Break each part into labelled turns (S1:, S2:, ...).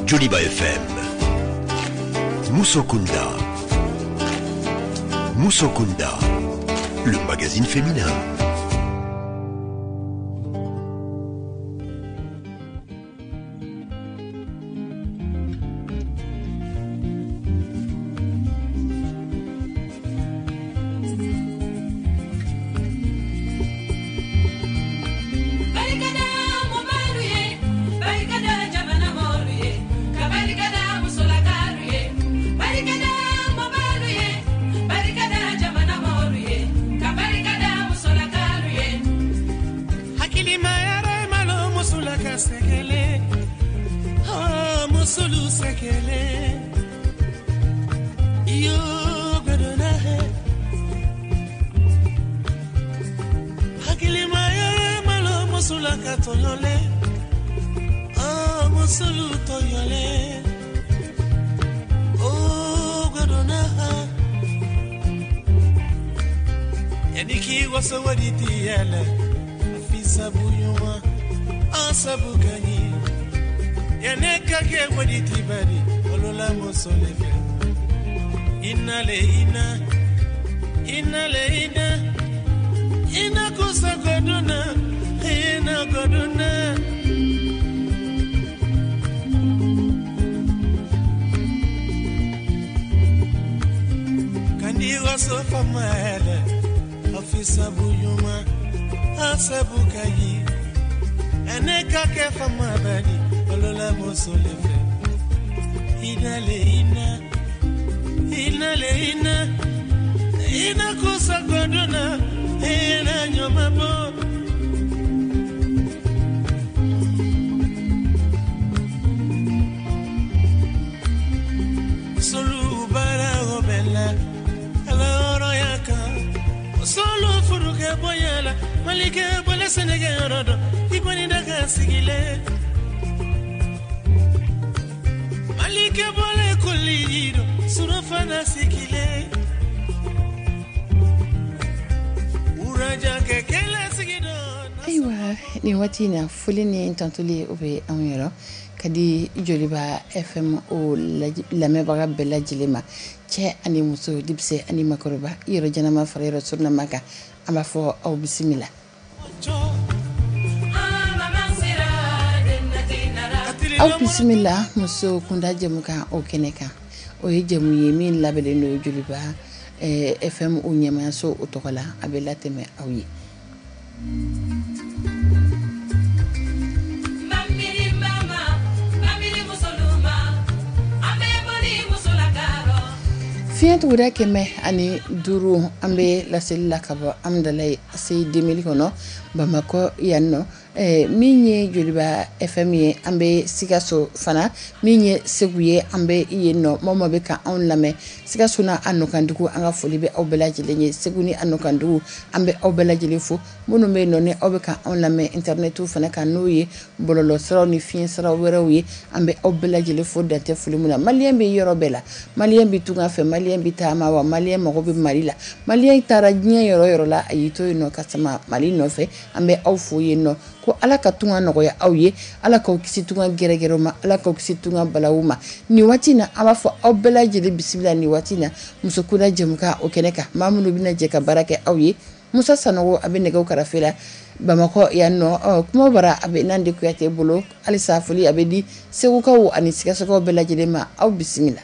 S1: Joliba FM. Moussokunda. Moussokunda, le magazine féminin.
S2: Ni wati na fuli ni tantuli ube amiro kadi Joliba FM o la mebaga bella jilema che ani muso dipse ani makoroba yero janama frère surna maka amba fo au bismillah au bismillah muso kunda jemuka o keneka o yejemu yemin labele no Joliba FM o nyama so otokola abela teme awi Fiat wuda keme ani duru ambe la selila kabo amdalay sey 2000 kono Bamako yanno minye Joliba FM ye ambe Sikaso fana minye seguye ambe yenno momo be ka on lame Sikaso na anokandugu anga folibe obelajile nye seguni anokandugu ambe obelajile fu munu me none obeka on lame internetu fana kanuye bololo sro ni fin sro werewi ambe obelajile fu date fulimuna malien be yorobela malien bi tunga fe malien bi tama wa malien mogobe malila malien tarajnya yoro la ayito no kasama malino fe ambe awfu yenno ko ala ka tunga nogoya awye ala ko kisi tunga geregero ma ala ko kisi tunga balawuma ni watina ama fo obela jeli bismillah ni watina musukuna jemuka okeneka mamuno bina jeka barake awye musa sanogo abenega karafela Bamako yanno kuma bara abe nande kuyate bolo ali safuli abedi seguka wo ani Sikaso ko bela jeli ma aw bismillah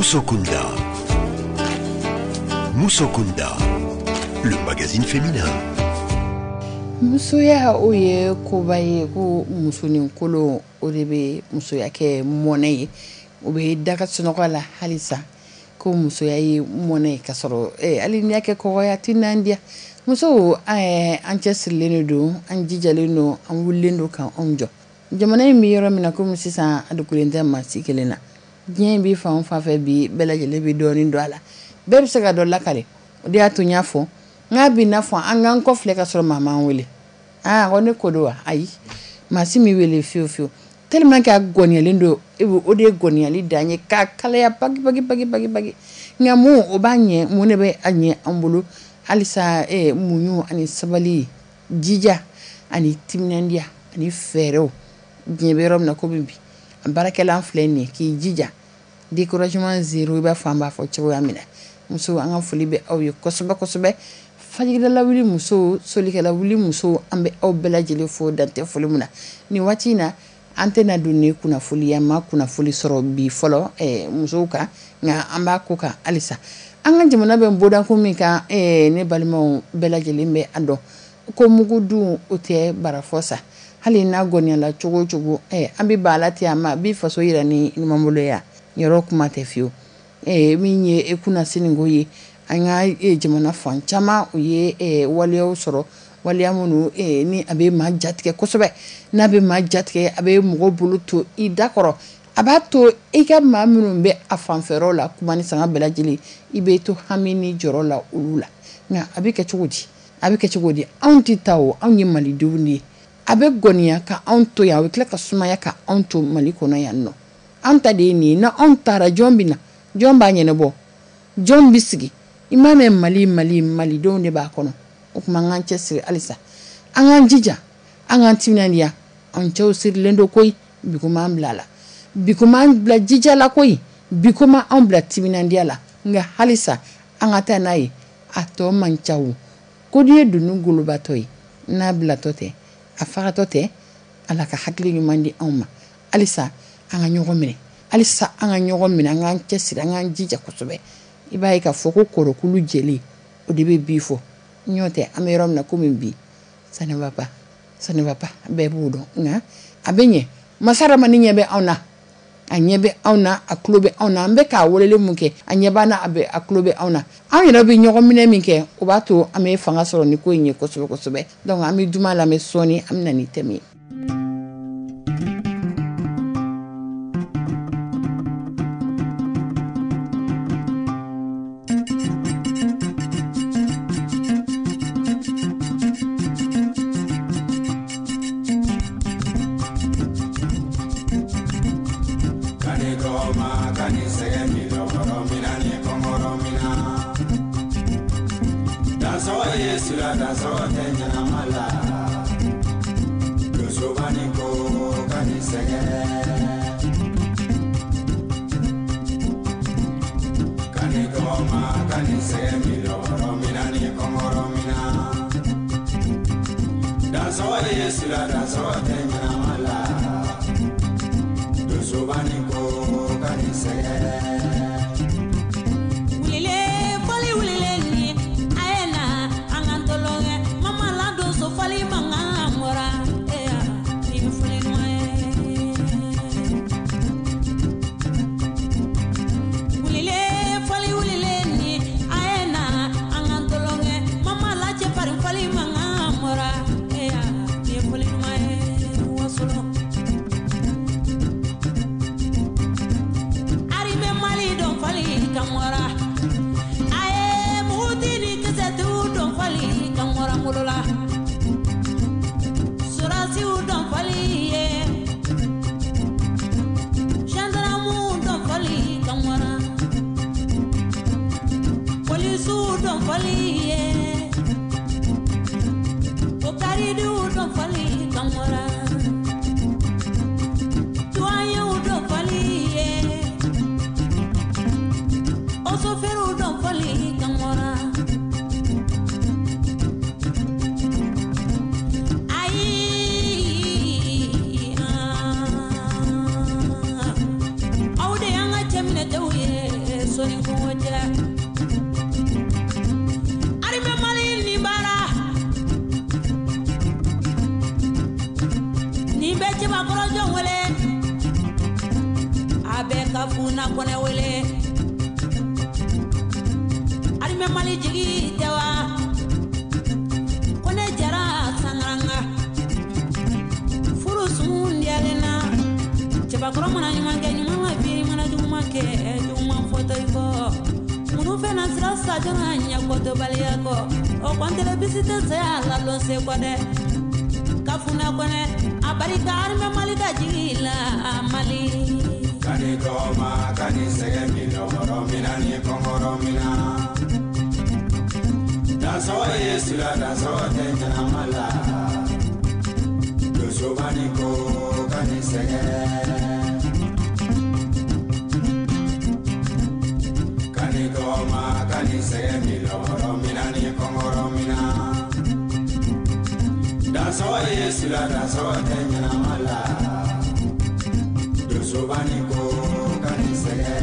S1: Moussokunda. Moussokunda, le magazine féminin.
S2: Musoya o ye koba ye ko musonin kolo o de bɛ musoya kɛ mɔnɛ ye o bɛ daga sunɔgɔ la halisa ko musoya ye mɔnɛ ye ka sɔrɔ hali n'i y'a kɛ kɔgɔya ti n'an diya muso an cɛ sirilen don an jijalen don an wulilen don kan anw jɔ jamana in bɛ yɔrɔ min na komi sisan a dogolen tɛ maa si kelen na diɲɛ bɛ fan o fan fɛ bi bɛɛ lajɛlen bɛ dɔɔnin don a la bɛɛ bɛ se ka dɔ lakale o de y'a to n y'a fɔ n'a bɛ n'a fɔ an k'an kɔfilɛ ka sɔrɔ maa m'an wele ko ne ko don wa ayi maa si mi wele fiyewu fiyewu tellement que a gɔniyalen don o de ye gɔniyali dan ye k'a kalaya bagi nka mun o b'a ɲɛ mun de bɛ a ɲɛ an bolo halisa muɲu ani sabali jija ani timinandiya ani fɛɛrɛw diɲɛ bɛ yɔrɔ min na komi bi a baarakɛla filɛ nin ye k'i jija découragement zéro i b'a fɔ an b'a fɔ cogoya min na muso an ka foli bɛ aw ye kosɛbɛ kosɛbɛ fajirila wuli muso solikɛla wuli muso an bɛ aw bɛɛ lajɛlen fo dantɛ foli min na nin waati in na an tɛna don ni kunnafoli an ma kunnafoli sɔrɔ bi fɔlɔ musow kan nka an b'a ko kan halisa an ka jamana bɛ bɔdako min kan ne balimaw bɛɛ lajɛlen bɛ a dɔn ko mugu dun o tɛ barafɔ sa hali n'a gɔniyala cogo o cogo an bɛ ba ala ten a ma a bɛ faso yira ni ɲumanboloya yɔrɔ kuma tɛ fiyewu min ye kunna siniko ye an ka jamana fan caman u ye waliyaw sɔrɔ waliya minnu ni a bɛ maa jatigɛ kosɛbɛ n'a bɛ maa jatigɛ a bɛ mɔgɔ bolo to i da kɔrɔ a b'a to i ka maa minnu bɛ a fanfɛyɔrɔ la kuma ni sanga bɛɛ lajɛlen i bɛ to hami ni jɔrɔ la olu la nka a bɛ kɛ cogo di anw tɛ taa o anw ye malidenw de ye a bɛ gɔniya ka anw to yan a bɛ tila ka sumaya ka anw to mali kɔnɔ yan nɔ an ta de ye nin ye na anw taara jɔn bɛ na jɔn b'a ɲɛnabɔ jɔn bɛ sigi i m'a mɛn malidenw de b'a kɔnɔ o tuma an k'an cɛ siri halisa an k'an jija an k'an timinandiya an cɛw sirilen don koyi bi ko m'an bila la bi ko m'an bila jija la koyi bi ko m'an bila timinandiya la nka halisa an ka taa n'a ye a tɔ man ca o ko n'i ye dunun golobatɔ ye n'a bilatɔ tɛ a fagatɔ tɛ ala ka hakili ɲuman di anw ma halisa an ka ɲɔgɔn minɛ an k'an cɛ siri an k'an jija kosɛbɛ i b'a ye k'a fɔ ko kɔrɔkulu jɛlen o de bɛ bi fɔ ɲɔ tɛ an bɛ yɔrɔ min na komi bi ça ne va pas bɛɛ b'o dɔn nka a bɛ ɲɛ masa Rahamani ɲɛ bɛ anw na a ɲɛ bɛ anw na a tulo bɛ anw na an bɛ k'a weleli mun kɛ a ɲɛ b'an na a tulo bɛ anw na anw yɛrɛ bɛ ɲɔgɔn minɛ min kɛ o b'a to an bɛ fanga sɔrɔ ni ko in ye kosɛbɛ kosɛbɛ donc an bɛ juma lamɛn sɔɔni an bɛ na ni thème ye.
S3: chiba korojo wele abe kafuna kone wele arime mali jigi tewa kone jara sangranga furu sundi alena chiba koromana nyumange nyumama biri mana jumake juma foto iko munu fena sira sajana nya koto baliyako o kwantele bisite se ala lo se kode kafuna kone abarika arime mali da jigila mali kani goma kani sege milo romina ni kongoro mina daso yesu la daso tenjana mala doso baniko kani sege kani goma kani sege milo romina ni kongoro mina daso yesu la daso tenjana mala doso baniko kani sege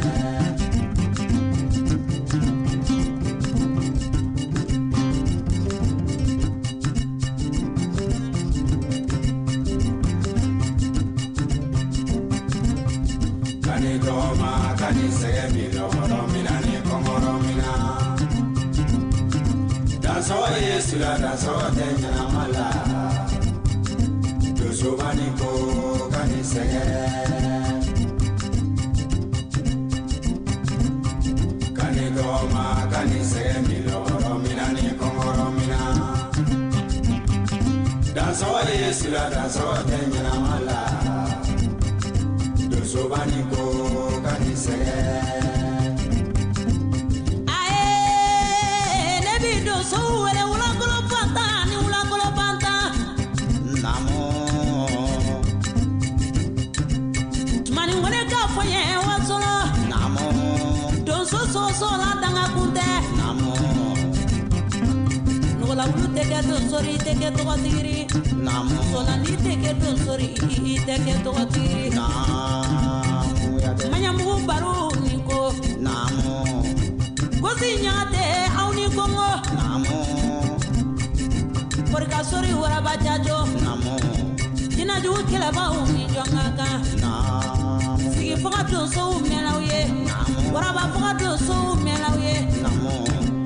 S3: kani goma kani sege milo romina ni kongoro mina daso yesu la daso tenjana mala doso baniko kani sege kani goma kani sege milo romina ni kongoro mina daso yesu la daso tenjana mala doso baniko kani sege ae nebi doso wele wula kolo panta ni wula kolo panta namo tumani wele ka foye wasolo namo doso so la danga kunte namo nola wulu teke donsori teke to tigiri namo sola ni teke donsori teke to tigiri manyamu baru niko namo gosi nyate auni kongo namo porka sori wara bajajo namo dina ju kila ba uni jongaka namo sigi foka to so melawiye namo wara ba foka to so melawiye namo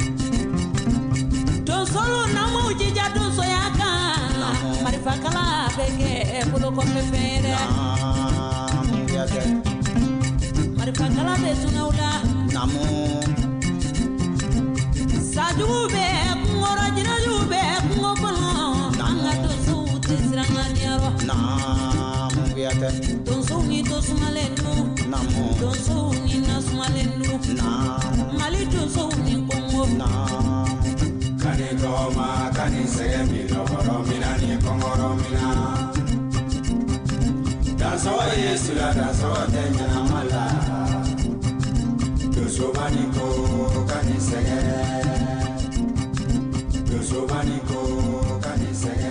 S3: to solo namo jija to so yaka marifa kala beke bulo ko fefere namo yake marifakala betunaula namo sajube ngora jinajube ngokono nanga dosu tisranganyaro namo biate dosu ni dosu malenu namo dosu ni nasmalenu namo mali dosu ni kongo namo kani goma kani sege milo romina ni kongo romina daso yesu la daso tenjana mala doso baniko kani sege doso baniko kani sege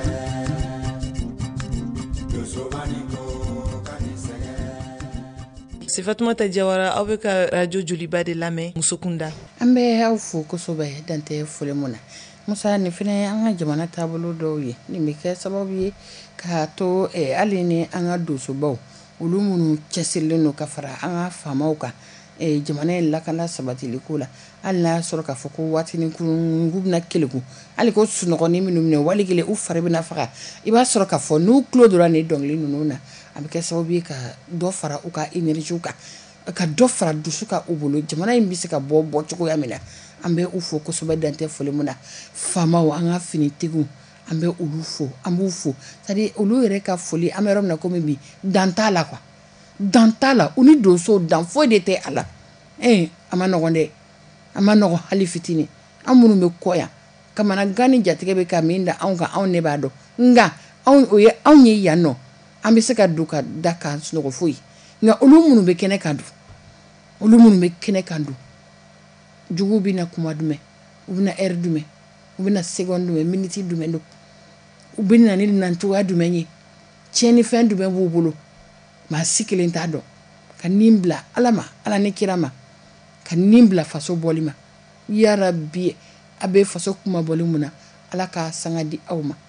S3: doso baniko kani sege
S4: C'est Fatoumata Diawara avec Radio Joliba de Lamé Musokunda.
S2: Ambe haufu kusobe dante fule muna. Musa ni fine anga jamana tabulu doye. Ni mike sababu ye ka to aline anga doso bau. Ulu munu cɛsirilen ka fara an ka faamaw kan jamana in lakana sabatili ko la hali n'a sɔrɔ k'a fɔ ko waatinin kunun bɛna keleku hali ko sunɔgɔnin minnu minɛ wali kelen u fari bɛna faga i b'a sɔrɔ k'a fɔ n'u tulo dora nin dɔnkili ninnu na a bɛ kɛ sababu ye ka dɔ fara u ka énergie kan ka dɔ fara dusu kan u bolo jamana in bɛ se ka bɔ cogoya min na an bɛ u fo kosɛbɛ dantɛ foli mun na faamaw an ka finitigiw an bɛ olu fo an b'u fo c'est-à-dire olu yɛrɛ ka foli an bɛ yɔrɔ min na komi bi dan t'a la quoi dan t'a la u ni donso dan foyi de tɛ a la a ma nɔgɔn dɛ a ma nɔgɔn hali fitinin an minnu bɛ kɔ yan kamanagan ni jatigɛ bɛ ka min da anw kan anw ne b'a dɔn nka anw ye yan nɔ an bɛ se ka don ka da k'an sunɔgɔ foyi nka olu minnu bɛ kɛnɛ kan dun olu minnu bɛ kɛnɛ kan dun juguw bɛ na kuma jumɛn u bɛ na heure jumɛn u bɛ na seconde jumɛn minute jumɛn don u bɛ na ni nacogoya jumɛn ye tiɲɛnifɛn jumɛn b'u bolo maa si kelen t'a dɔn ka nin bila ala ma ala ni kira ma ka nin bila faso bɔli ma ya rabbi a bɛ faso kuma bɔli mun na ala ka sanga di aw ma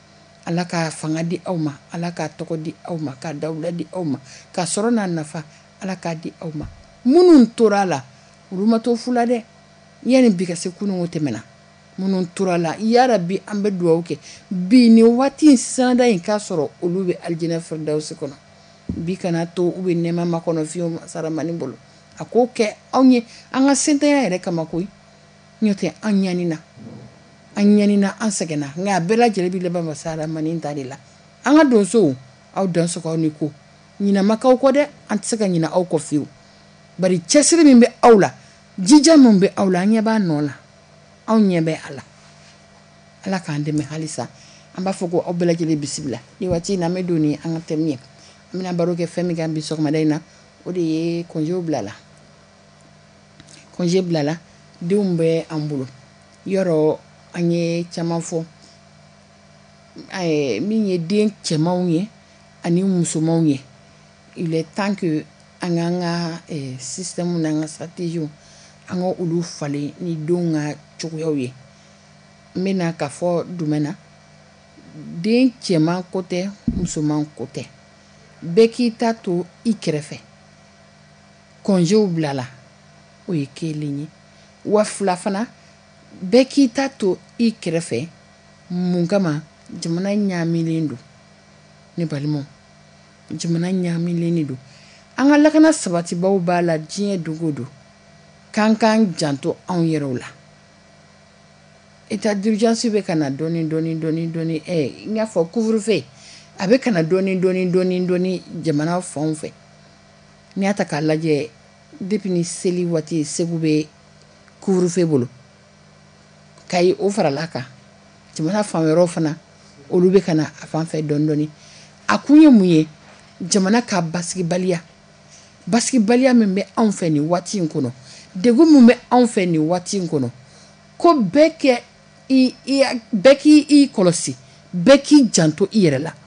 S2: Ala ka fanga di aw ma, Ala ka tɔgɔ di aw ma, ka dawula di aw ma, ka sɔrɔ n'a nafa Ala k'a di aw ma. Minnu tora la olu ma to fu la dɛ. Yani bi ka se kunungo tɛmɛna minnu tora la ya Rabbi an bɛ dugawu kɛ bi ni waati in sanda in k'a sɔrɔ olu bɛ aljinɛ firdausi kɔnɔ. Bi kana to u bɛ nɛɛma makɔnɔ fiyewu saramani bolo. A k'o kɛ anw ye an ka sentanya yɛrɛ kama koyi. N'o tɛ an ɲanina an sɛgɛnna nka a bɛɛ lajɛlen bɛ laban saramani ta de la. An ka donsow aw dansɔgɔw ni ko ɲinamakaw kɔ dɛ, an tɛ se ka ɲina aw kɔ fiyewu. Bari cɛsiri min bɛ aw la, jija min bɛ aw la, an ɲɛ b'a nɔ la, anw ɲɛ bɛ a la. Ala k'an dɛmɛ halisa. An b'a fɔ ko aw bɛɛ lajɛlen bisimila. Ni waati in na an bɛ don ni an ka thème ye. An bɛna baro kɛ fɛn min kan bi sɔgɔmada in na, o de ye congé bilala. Congé bilala, denw bɛ an bolo. Yɔrɔ an ye caman fɔ. Min ye den cɛmanw ye ani musomanw ye. Il est temps que an k'an ka système n'an ka stratégie an ka olu falen ni denw ka cogoyaw ye. N bɛna ka fɔ jumɛn na, den cɛman ko tɛ musoman ko tɛ. Bɛɛ k'i ta to i kɛrɛfɛ. Congéw bilala, o ye kelen ye. Wa fila fana, bɛɛ k'i ta to i kɛrɛfɛ. Mun kama jamana ɲaamilen don ne balimaw, jamana ɲaamilen don. An ka lakana sabatibaw b'a la diɲɛ dogo don, k'an k'an janto anw yɛrɛw la. État d'urgence bɛ ka na dɔɔni n y'a fɔ couvre-feu a bɛ ka na dɔɔni jamana fanw fɛ. N'i y'a ta k'a lajɛ depuis ni seli waati Segu bɛ couvre-feu bolo, Kayi o farala kan, jamana fan wɛrɛw fana olu bɛ ka na a fan fɛ dɔɔni. A kun ye mun ye? Jamana ka basigibaliya min bɛ anw fɛ nin waati in kɔnɔ, degun min bɛ anw fɛ nin waati in kɔnɔ, ko bɛɛ k'i kɔlɔsi, bɛɛ k'i janto i yɛrɛ la.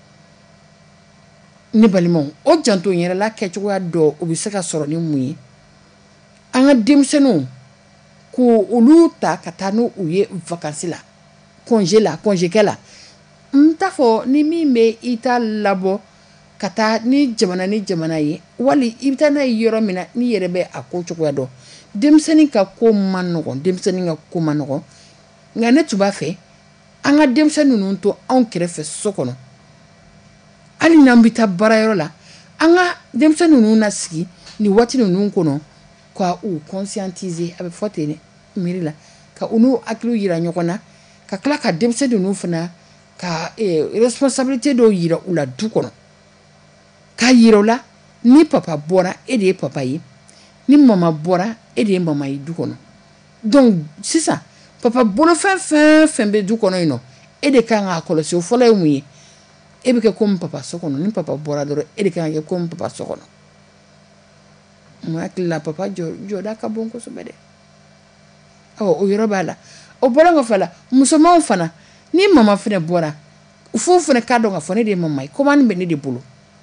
S2: Ne balimaw, o janto yɛrɛ la kɛcogoya dɔ o bɛ se ka sɔrɔ ni mun ye? An ka denmisɛnninw ko olu ta ka taa n'u ye vacances la, congé kɛ la. N t'a fɔ ni min bɛ i ta labɔ ka taa ni jamana ye, wali i bɛ taa n'a ye yɔrɔ min na n'i yɛrɛ bɛ a ko cogoya dɔn. Denmisɛnnin ka ko man nɔgɔn. Nka ne tun b'a fɛ an ka denmisɛnnin ninnu to anw kɛrɛfɛ so kɔnɔ. Hali n'an bɛ taa baarayɔrɔ la, an ka denmisɛnnin ninnu na sigi ni waati ninnu kɔnɔ ka u conscientiser, a bɛ fɔ ten dɛ, miiri la, ka u n'u hakiliw yira ɲɔgɔn na, ka tila ka denmisɛnnin ninnu fana ka responsabilité dɔw yira u la du kɔnɔ. K'a yira u la ni papa bɔra e de ye papa ye, ni mama bɔra e de ye mama ye du kɔnɔ. Donc sisan papa bolofɛn fɛn bɛ du kɔnɔ yen nɔ, e de kan k'a kɔlɔsi. O fɔlɔ ye mun ye? E bɛ kɛ comme papa so kɔnɔ. Ni papa bɔra dɔrɔn e de kan ka kɛ comme papa so kɔnɔ. N hakili la papa jɔda ka bon kosɛbɛ dɛ. O yɔrɔ b'a la. O bɔra kɔfɛ la, musomanw fana ni mama fana bɔra, f'u fana k'a dɔn k'a fɔ ne de ye mama ye. Commande bɛ ne de bolo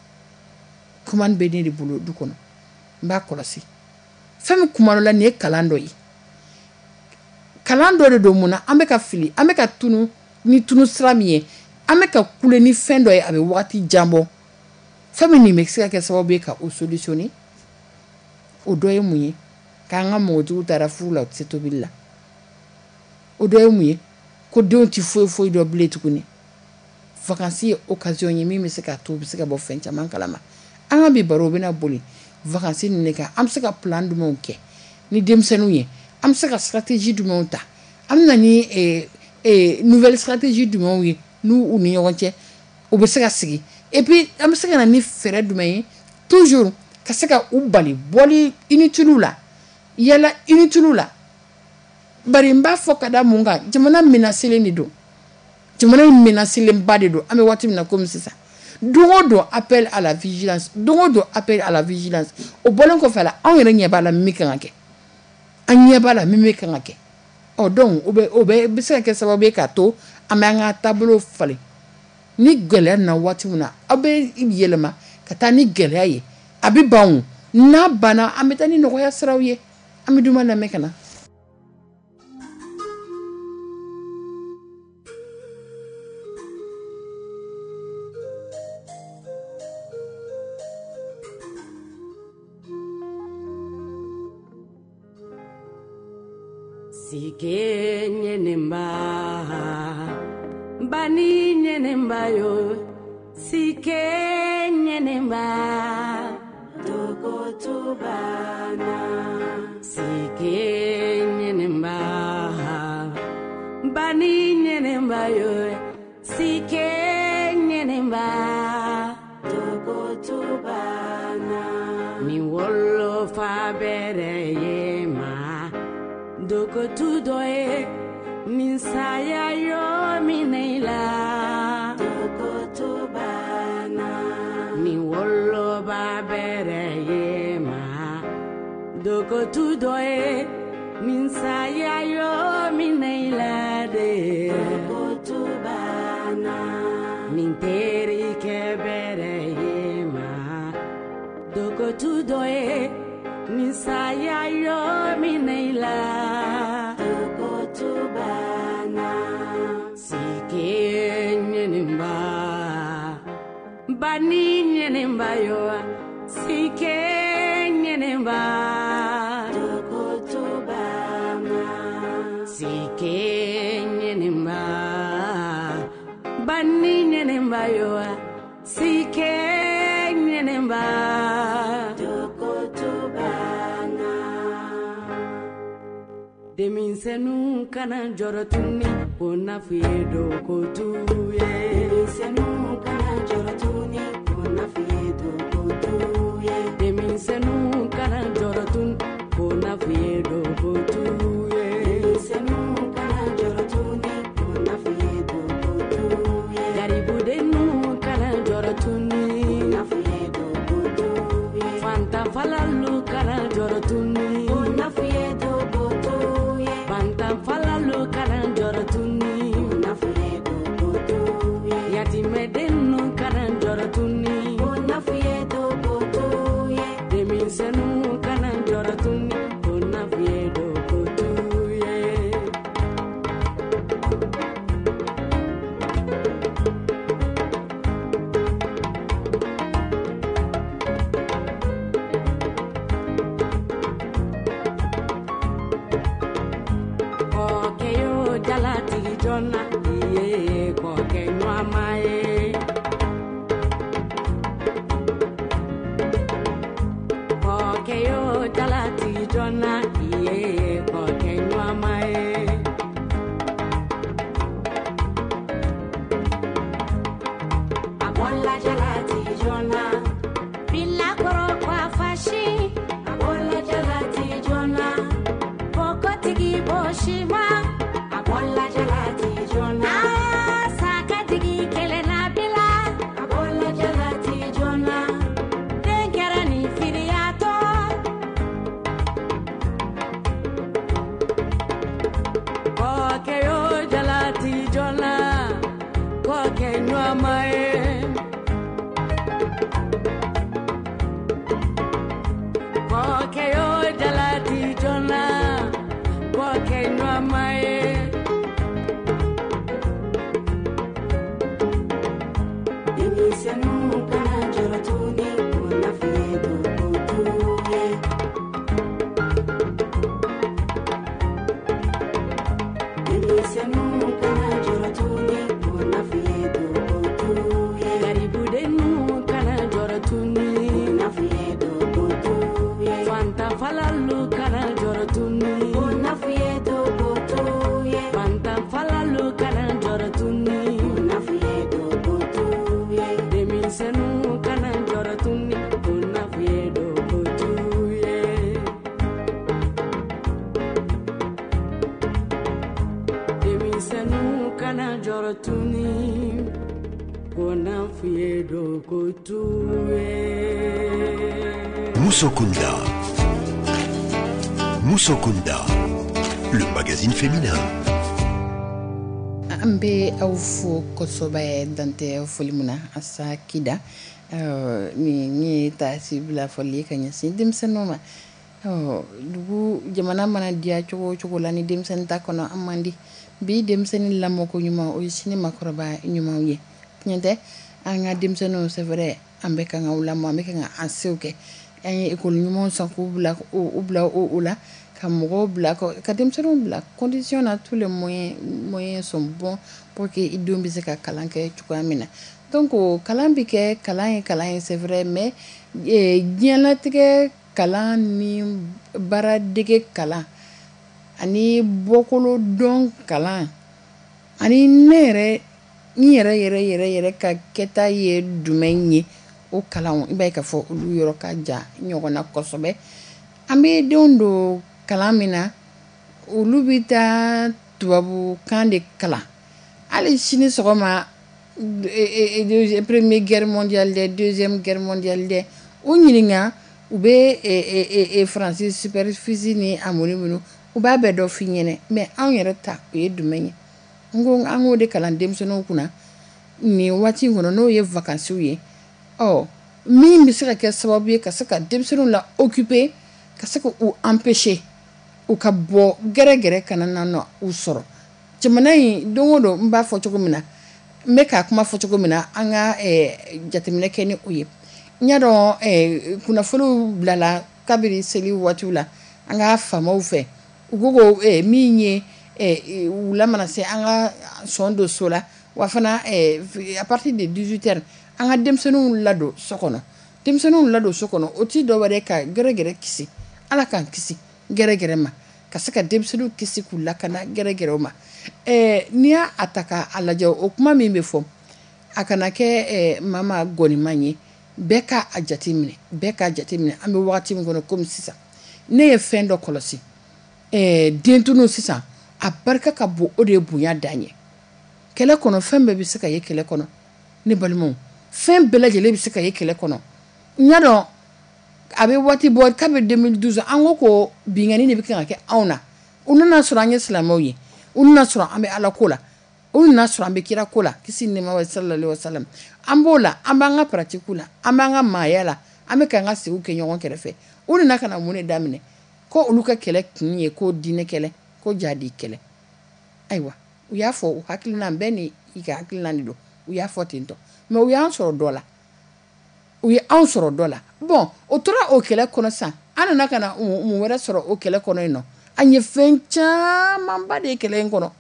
S2: du kɔnɔ. N b'a kɔlɔsi. Fɛn min kuma dɔ la nin ye kalan dɔ ye. Kalan dɔ de don mun na an bɛ ka fili, an bɛ ka tunu ni tunu sira min ye, an bɛ ka kule ni fɛn dɔ ye a bɛ waati jan bɔ. Fɛn min nin bɛ se ka kɛ sababu ye ka o solutionner. O dɔ ye mun ye? K'an ka mɔgɔtigiw taara furu la u tɛ se tobili la. O dɔ ye mun ye? Ko denw tɛ foyi dɔ bilen tuguni. Vacances ye occasion ye min bɛ se ka to u bɛ se ka bɔ fɛn caman kalama. An ka bi baro u bɛna boli vacances ninnu de kan. An bɛ se ka plan jumɛnw kɛ ni denmisɛnninw ye? An bɛ se ka stratégie jumɛnw ta? An bɛ na ni nouvelle stratégie jumɛnw ye n'u ni ɲɔgɔn cɛ? U bɛ se ka sigi. Et puis an bɛ se ka na ni fɛɛrɛ jumɛn ye? Toujours ka se ka u bali bɔli inutile la, yala inutile la. Bari n b'a fɔ ka da mun kan, jamana menacelen de don. Jamana in menacelenba de don. An bɛ waati min na komi sisan. Don o don appel à la vigilance. O bɔlen kɔfɛ la, anw yɛrɛ ɲɛ b'a la min kan ka kɛ. An ɲɛ b'a la min bɛ kan ka kɛ. Donc o bɛ se ka kɛ sababu ye k'a to an bɛ an ka taabolo falen. Ni gɛlɛya na waati min na, aw bɛ yɛlɛma ka taa ni gɛlɛya ye. A bɛ ban o. N'a banna an bɛ taa ni nɔgɔya siraw ye. An bɛ duman lamɛn ka na.
S5: Sike nyenemba bani nyenemba yo sike nyenemba doko tubana sike nyenemba bani nyenemba yo sike nyenemba doko tubana mi wollo fa bere yema doko tudoe min saya yo minela doko tubana mi wollo ba bere yema doko tudoe min saya yo minela de doko tubana min teri ke bere yema doko tudoe min saya yo minela doko tubana sike nyenemba bani nyenemba yo sike nyenemba doko tubana sike nyenemba bani nyenemba yo sike nyenemba doko tubana deminsenu kana jorotuni ona fiedo kotuye deminsenu kana jorotuni ona fiedo kotuye deminsenu kana jorotun ona fiedo kotuye deminsenu kana jorotuni ona fiedo kotuye garibudenu kana jorotuni ona fiedo kotuye fanta falalu kana jorotuni ona fiedo kotuye fanta falalu kana jorotuni ona fiedo kotuye yati medenu kana jorotuni ona fiedo kotuye deminsenu kana jorotuni ona fiedo kotuye Kokeyo jalati jona iye kokenyo amae Kokeyo jalati jona iye kokenyo amae Abola jalati jona bila koro kwa fashi Abola jalati jona Pokotigi boshima Abola jalati jona Sakatigi kelena bila Abola jalati jona Denkera ni firiato Kokeyo jalati jona Kokenyo amae Kokeyo jalati jona Kokenyo amae Deminsenu kana jorotuni ona fiedo kotuye Deminsenu kana jorotuni ona fiedo kotuye garibudenu kana jorotuni ona fiedo kotuye fanta falalu kana jorotuni ona fiedo kotuye fanta falalu kana jorotuni ona fiedo kotuye deminsenu kana jorotuni ona fiedo kotuye deminsenu kana jorotuni ona fiedo kotuye
S1: Moussokunda. Moussokunda, le magazine féminin.
S2: Ambe au fo kosoba dante folimuna asa kida ni ta sibla foli kanya sindim senoma dugu jamana mana dia chogo lani dem sen takono amandi bi dem sen lamoko nyuma o sini makoroba nyuma ye nyende anga dem seno c'est vrai ambe kanga ulamo ambe kanga anseuke an ye école ɲumanw san k'u bila o la ka mɔgɔw bila ka denmisɛnninw bila condition na tous les moyens sont bons pour que i denw bɛ se ka kalan kɛ cogoya min na donc kalan bɛ kɛ kalan ye c'est vrai mais diɲɛlatigɛ kalan ni baaradege kalan ani bɔkolo dɔn kalan ani ne yɛrɛ ka kɛta ye jumɛn ye o kalan i b'a ye k'a fɔ olu yɔrɔ ka jan ɲɔgɔn na kosɛbɛ an bɛ denw don kalan min na olu bɛ taa tubabukan de kalan hali sini sɔgɔma première guerre mondiale dɛ deuxième guerre mondiale dɛ o ɲininka u bɛ faransi superficie ni a mɔni minnu u b'a bɛɛ dɔ f'i ɲɛna mais anw yɛrɛ ta o ye jumɛn ye n ko an k'o de kalan denmisɛnninw kunna nin waati in kɔnɔ n'o ye vacances ye min bɛ se ka kɛ sababu ye ka se ka denmisɛnninw la occuper ka se ka u empêcher u ka bɔ gɛrɛgɛrɛ kana na u sɔrɔ jamana in don o don n b'a fɔ cogo min na n bɛ k'a kuma fɔ cogo min na an ka jateminɛ kɛ ni o ye n y'a dɔn kunnafoniw bilala kabiri seli waatiw la an ka faamaw fɛ u ko min ye wula mana se an ka sɔn don so la wa fana à partir de 18h an ka denmisɛnninw ladon so kɔnɔ o t'i dɔ wɛrɛ ka gɛrɛgɛrɛ kisi ala k'an kisi gɛrɛgɛrɛ ma ka se ka denmisɛnninw kisi k'u lakana gɛrɛgɛrɛw ma n'i y'a ta k'a lajɛ o kuma min bɛ fɔ a kana kɛ maa gɔniman ye bɛɛ k'a jateminɛ an bɛ wagati min kɔnɔ komi sisan ne ye fɛn dɔ kɔlɔsi dentunuw sisan a barika ka bon o de ye bonya dan ye kɛlɛ kɔnɔ fɛn bɛɛ bɛ se ka ye kɛlɛ kɔnɔ ne balimaw fɛn bɛɛ lajɛlen bɛ se ka ye kɛlɛ kɔnɔ n y'a dɔn a bɛ waati bɔ k'a bɛ 2012 an ko binkani de bɛ kan ka kɛ anw na u nana sɔrɔ an ye silamɛw ye u nana sɔrɔ an bɛ ala ko la u nana sɔrɔ an bɛ kira ko la kisi ni nɛɛma b'a ye sallallahu alaihi wasallam an b'o la an b'an ka pratique la an b'an ka maaya la an bɛ k'an ka segiw kɛ ɲɔgɔn kɛrɛfɛ u nana ka na mun de daminɛ ko olu ka kɛlɛ kun ye ko diinɛ kɛlɛ ko jadi kɛlɛ ayiwa u y'a fɔ u hakilina bɛɛ ni i ka hakilina de don u y'a fɔ ten tɔ mais u y'an sɔrɔ dɔ la u ye anw sɔrɔ dɔ la bon o tora o kɛlɛ kɔnɔ san an nana ka na mun wɛrɛ sɔrɔ o kɛlɛ kɔnɔ yen nɔ an ye fɛn camanba de ye kɛlɛ in kɔnɔ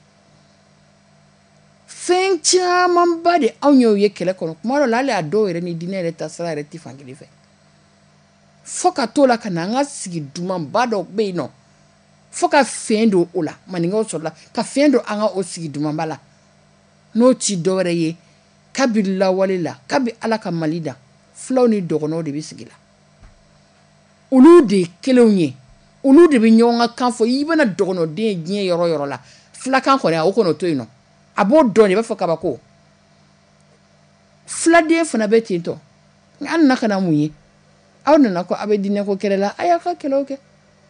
S2: fɛn camanba de anw y'o ye kɛlɛ kɔnɔ kuma dɔ la hali a dɔw yɛrɛ ni diinɛ yɛrɛ taasira yɛrɛ tɛ fan kelen fɛ fo ka t'o la ka na an ka sigi dumanba dɔ bɛ yen nɔ fo ka fɛn don o la maninkaw sɔrɔla ka fɛn don an ka o sigi dumanba la n'o ti dɔwɛrɛ ye kabi lawale la kabi ala ka mali da fulaw ni dɔgɔnɔw de bɛ sigi la olu de ye kelenw ye olu de bɛ ɲɔgɔn ka kan fɔ i bɛna dɔgɔnɔden ye diɲɛ yɔrɔ yɔrɔ la fulakan kɔni o kɔni o to yen nɔ a b'o dɔn de i b'a fɔ kabako fuladen fana bɛ ten tɔ an nana ka na mun ye aw nana ko aw bɛ diinɛ ko kɛlɛ la a y'a ka kɛlɛw kɛ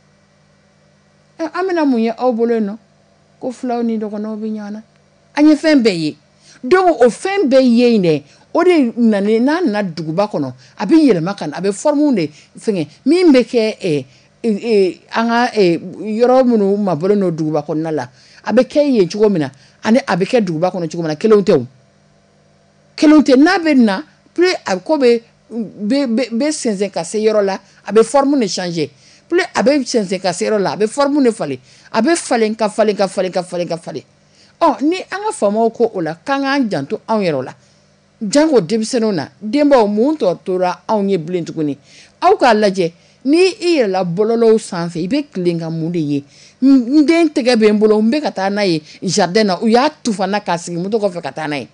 S2: an bɛna mun ye aw bolo yen nɔ ko fulaw ni dɔgɔnɔw bɛ ɲɔgɔn na an ye fɛn bɛɛ ye donc o fɛn bɛɛ ye yen dɛ o de n'a nana duguba kɔnɔ a bɛ yɛlɛma ka na a bɛ forme de fɛngɛ min bɛ kɛ an ka yɔrɔ minnu mabɔlen don duguba kɔnɔna la a bɛ kɛ yen cogo min na ani a bɛ kɛ duguba kɔnɔ cogo min na kelenw tɛ n'a bɛ na plus a ko bɛ sɛnsɛn ka se yɔrɔ la a bɛ forme de changer plus a bɛ sɛnsɛn ka se yɔrɔ la a bɛ forme de falen a bɛ falen ka falen ni an ka faamaw ko o la k'an k'an janto anw yɛrɛ la jango denmisɛnninw na denbaw mun tɔ tora anw ye bilen tuguni aw k'a lajɛ ni i yɛrɛ la bɔlɔlɔw sanfɛ i bɛ tilen ka mun de ye n den tɛgɛ bɛ n bolo n bɛ ka taa n'a ye jardin na u y'a tufa na k'a sigi moto kɔfɛ ka taa n'a ye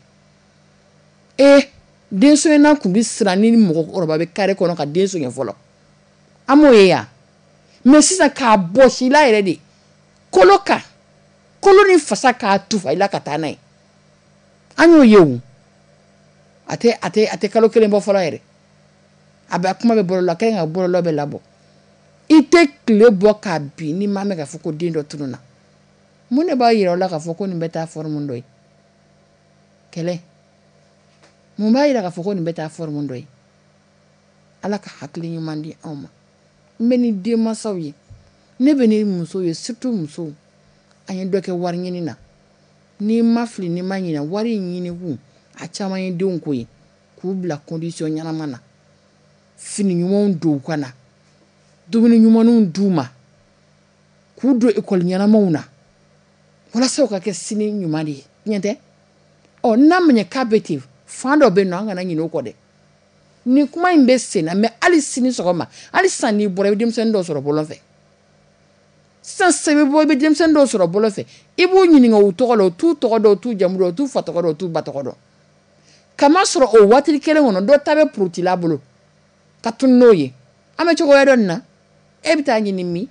S2: denso in na tun bɛ siran ni mɔgɔkɔrɔba bɛ kare kɔnɔ ka denso ɲɛ fɔlɔ an m'o ye yan mais sisan k'a bɔsi la yɛrɛ de kolo kan kolo ni fasa k'a tufa i la ka taa n'a ye an y'o ye o a tɛ kalo kelen bɔ fɔlɔ yɛrɛ a kuma bɛ bɔlɔ la kɛlen ka bɔlɔ bɛ labɔ i tɛ tile bɔ k'a bin ni maa mɛn k'a fɔ ko den dɔ tununna mun de b'a yira o la k'a fɔ ko nin bɛ taa forme dɔ ye kɛlɛ mun b'a yira k'a fɔ ko nin bɛ taa forme dɔ ye ala ka hakili ɲuman di anw ma n bɛ ni denmansaw ye ne bɛ ni musow ye surtout musow an ye dɔ kɛ wari ɲini na ni ma fili ni ma ɲina wari in ɲini kun a caman ye denw ko ye k'u bila condition ɲanama na fini ɲumanw don u ka na dumuni ɲumanw d'u ma k'u don école ɲɛnamaw na walasa u ka kɛ sini ɲuman de ye ɲɛ tɛ n'a ma ɲɛ k'a bɛ ten fan dɔ bɛ yen nɔ an kana ɲinɛ o kɔ dɛ nin kuma in bɛ sen na mais hali sini sɔgɔma hali sisan n'i bɔra i bɛ denmisɛnnin dɔw sɔrɔ bɔlɔn fɛ sisan i bɛ bɔ i bɛ denmisɛnnin dɔw sɔrɔ bɔlɔn fɛ i b'u ɲininka u tɔgɔ la u t'u tɔgɔ dɔn u t'u jamu dɔn u t'u fa tɔgɔ dɔn u t'u ba tɔgɔ dɔn kama sɔrɔ o waati kelen kɔnɔ dɔ ta bɛ purutila bolo ka tunu n'o ye an bɛ cogoya dɔ nin na e bɛ taa ɲini min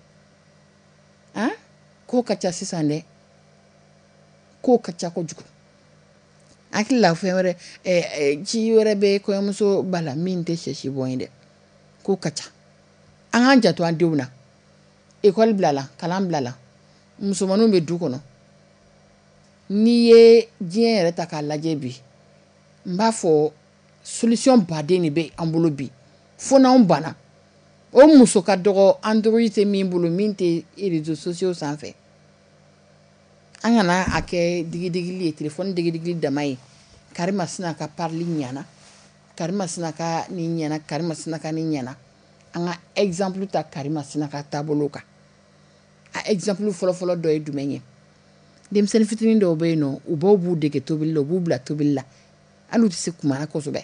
S2: k'o ka ca sisan dɛ k'o ka ca kojugu hakili la fɛn wɛrɛ ci wɛrɛ bɛ kɔɲɔmuso ba la min tɛ sɛsi bɔ ye dɛ k'o ka ca an k'an janto an denw na école bila la kalan bila la musomaninw bɛ du kɔnɔ n'i ye diɲɛ yɛrɛ ta k'a lajɛ bi n b'a fɔ solution baden de bɛ an bolo bi fo n'anw banna o muso ka dɔgɔ Android tɛ min bolo min tɛ réseaux sociaux sanfɛ an kana a kɛ digidigi ye téléphone digidigi dama ye Karima Sina ka parli ɲana Karima Sina ka ni ɲana Karima Sina ka ni ɲana an ka exemple ta Karima Sina ka taabolo kan a exemple fɔlɔfɔlɔ dɔ ye jumɛn ye denmisɛnnin fitinin dɔw bɛ yen nɔ u baw b'u dege tobili la u b'u bila tobili la hali u tɛ se kumana kosɛbɛ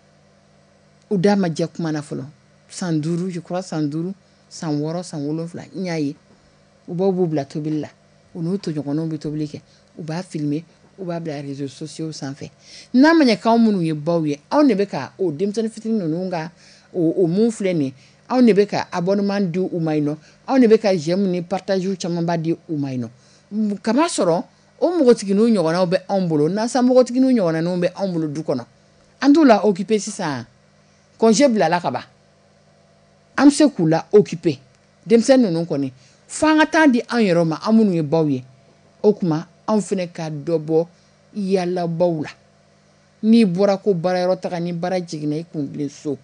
S2: u da ma jɛ kumana fɔlɔ san 5 je crois san 5 san 6 san 7 n y'a ye u baw b'u bila tobili la u n'u tɔɲɔgɔnw bɛ tobili kɛ u b'a filmer u b'a bila réseaux sociaux sanfɛ n'a ma ɲɛ k'anw minnu ye baw ye anw de bɛ ka o denmisɛnnin fitinin ninnu ka o mun filɛ nin ye anw de bɛ ka abonnement di u ma yen nɔ anw de bɛ ka j'aime ni partage camanba di u ma yen nɔ kama sɔrɔ o mɔgɔtigininw ɲɔgɔnnaw bɛ anw bolo nasa mɔgɔtigininw ɲɔgɔnnaw bɛ anw bolo du kɔnɔ an t'u la occuper sisan congé bilala ka ban an bɛ se k'u la occuper denmisɛnnin ninnu kɔni f'an ka taa di an yɛrɛ ma an minnu ye baw ye o kuma anw fana ka dɔ bɔ yaalabaw la n'i bɔra ko baarayɔrɔ taga ni baara jiginna i kunbilen so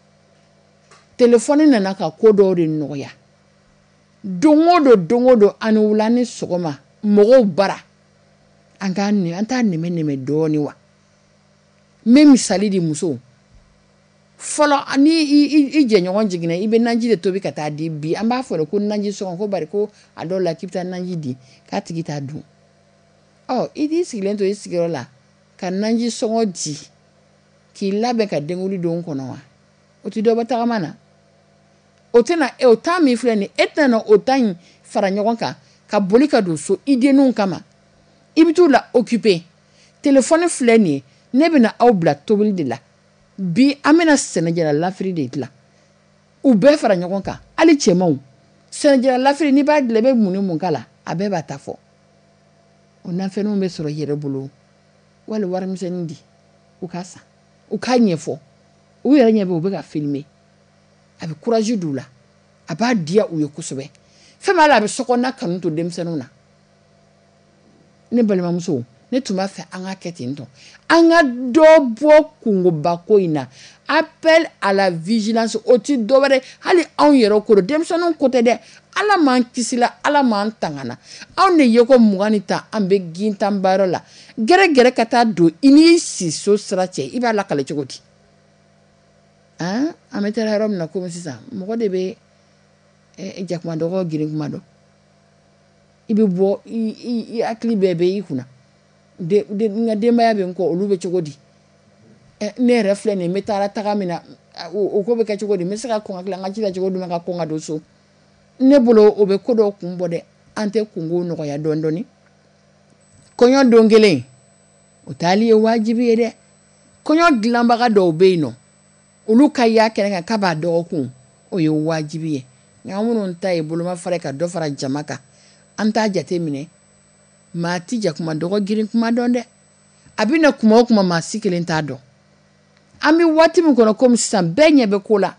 S2: téléphone nana ka ko dɔw de nɔgɔya don o don ani wula ni sɔgɔma mɔgɔw bara an t'a nɛmɛ dɔɔni wa n bɛ misali di musow fɔlɔ ni i jɛɲɔgɔn jiginna i bɛ naji de tobi ka taa di bi an b'a fɔ ko naji sɔngɔ ko bari ko a dɔw la k'i bɛ taa naji di k'a tigi t'a dun i t'i sigilen to i sigiyɔrɔ la ka naji sɔngɔ di k'i labɛn ka denkundi don kɔnɔ wa o tɛ dɔ bɔ tagama na o tɛna o temps min filɛ nin e tɛna o temps in fara ɲɔgɔn kan ka boli ka don so i denninw kama i bɛ t'u la occuper téléphone filɛ nin ye ne bɛna aw bila tobili de la bi an bɛna sɛnɛjɛla lafiri de dilan u bɛɛ fara ɲɔgɔn kan hali cɛmanw sɛnɛjɛla lafiri n'i b'a dilan i bɛ mun ni mun k'a la a bɛɛ b'a ta fɔ o nafɛnw bɛ sɔrɔ i yɛrɛ bolo wali warimisɛnnin di u k'a san u k'a ɲɛfɔ u yɛrɛ ɲɛ bɛ u bɛ ka filmer a bɛ courage d'u la a b'a diya u ye kosɛbɛ fɛn min a bɛ sokɔnɔna kanu to denmisɛnninw na ne balimamuso ne tun b'a fɛ an ka kɛ ten tɔ an ka dɔ bɔ kungoba ko in na appel à la vigilance o ti dɔ wɛrɛ hali anw yɛrɛ ko don denmisɛnninw ko tɛ dɛ ala m'an kisi la ala m'an tangana anw de ye ko 20 ni tan an bɛ gintan baara la gɛrɛ ka taa don i n'i si so sira cɛ i b'a lakale cogo di an bɛ taa yɔrɔ min na komi sisan mɔgɔ de bɛ jakuma dɔgɔ girin kuma dɔn i bɛ bɔ i hakili bɛɛ bɛ i kunna n ka denbaya bɛ n kɔ olu bɛ cogo di ne yɛrɛ filɛ nin n bɛ taga min na o ko bɛ kɛ cogo di n bɛ se ka kɔn ka tila n ka ci la cogo di n ka kɔn ka don so ne bolo o bɛ ko dɔw kun bɔ dɛ an tɛ kungo nɔgɔya dɔɔni kɔɲɔ don kelen o taali ye wajibi ye dɛ kɔɲɔ dilanbaga dɔw bɛ yen nɔ olu ka y'a kɛnɛ kan k'a b'a dɔgɔkun o ye wajibi ye nka minnu ta ye bolomafara ka dɔ fara jama kan an t'a jate minɛ maa ti jakuma dɔgɔ girin kuma dɔn dɛ a bɛ na kuma o kuma maa si kelen t'a dɔn an bɛ waati min kɔnɔ komi sisan bɛɛ ɲɛ bɛ ko la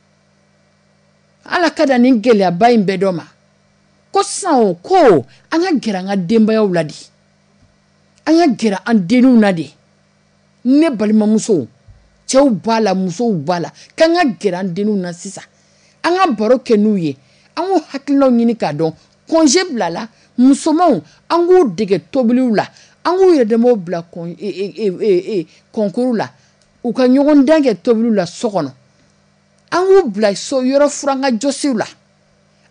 S2: ala ka da ni gɛlɛyaba in bɛɛ dɔ ma ko sisan o ko an ka gɛrɛ an ka denbayaw la de an ka gɛrɛ an denninw na de ne balimamusow cɛw b'a la musow b'a la k'an ka gɛrɛ an denninw na sisan an ka baro kɛ n'u ye an k'u hakilinaw ɲini k'a dɔn congé bilala musomanw an k'u dege tobiliw la an k'u yɛrɛ damaw bila concours la u ka ɲɔgɔn dan kɛ tobiliw la so kɔnɔ an k'u bila so yɔrɔ furankajɔsiw la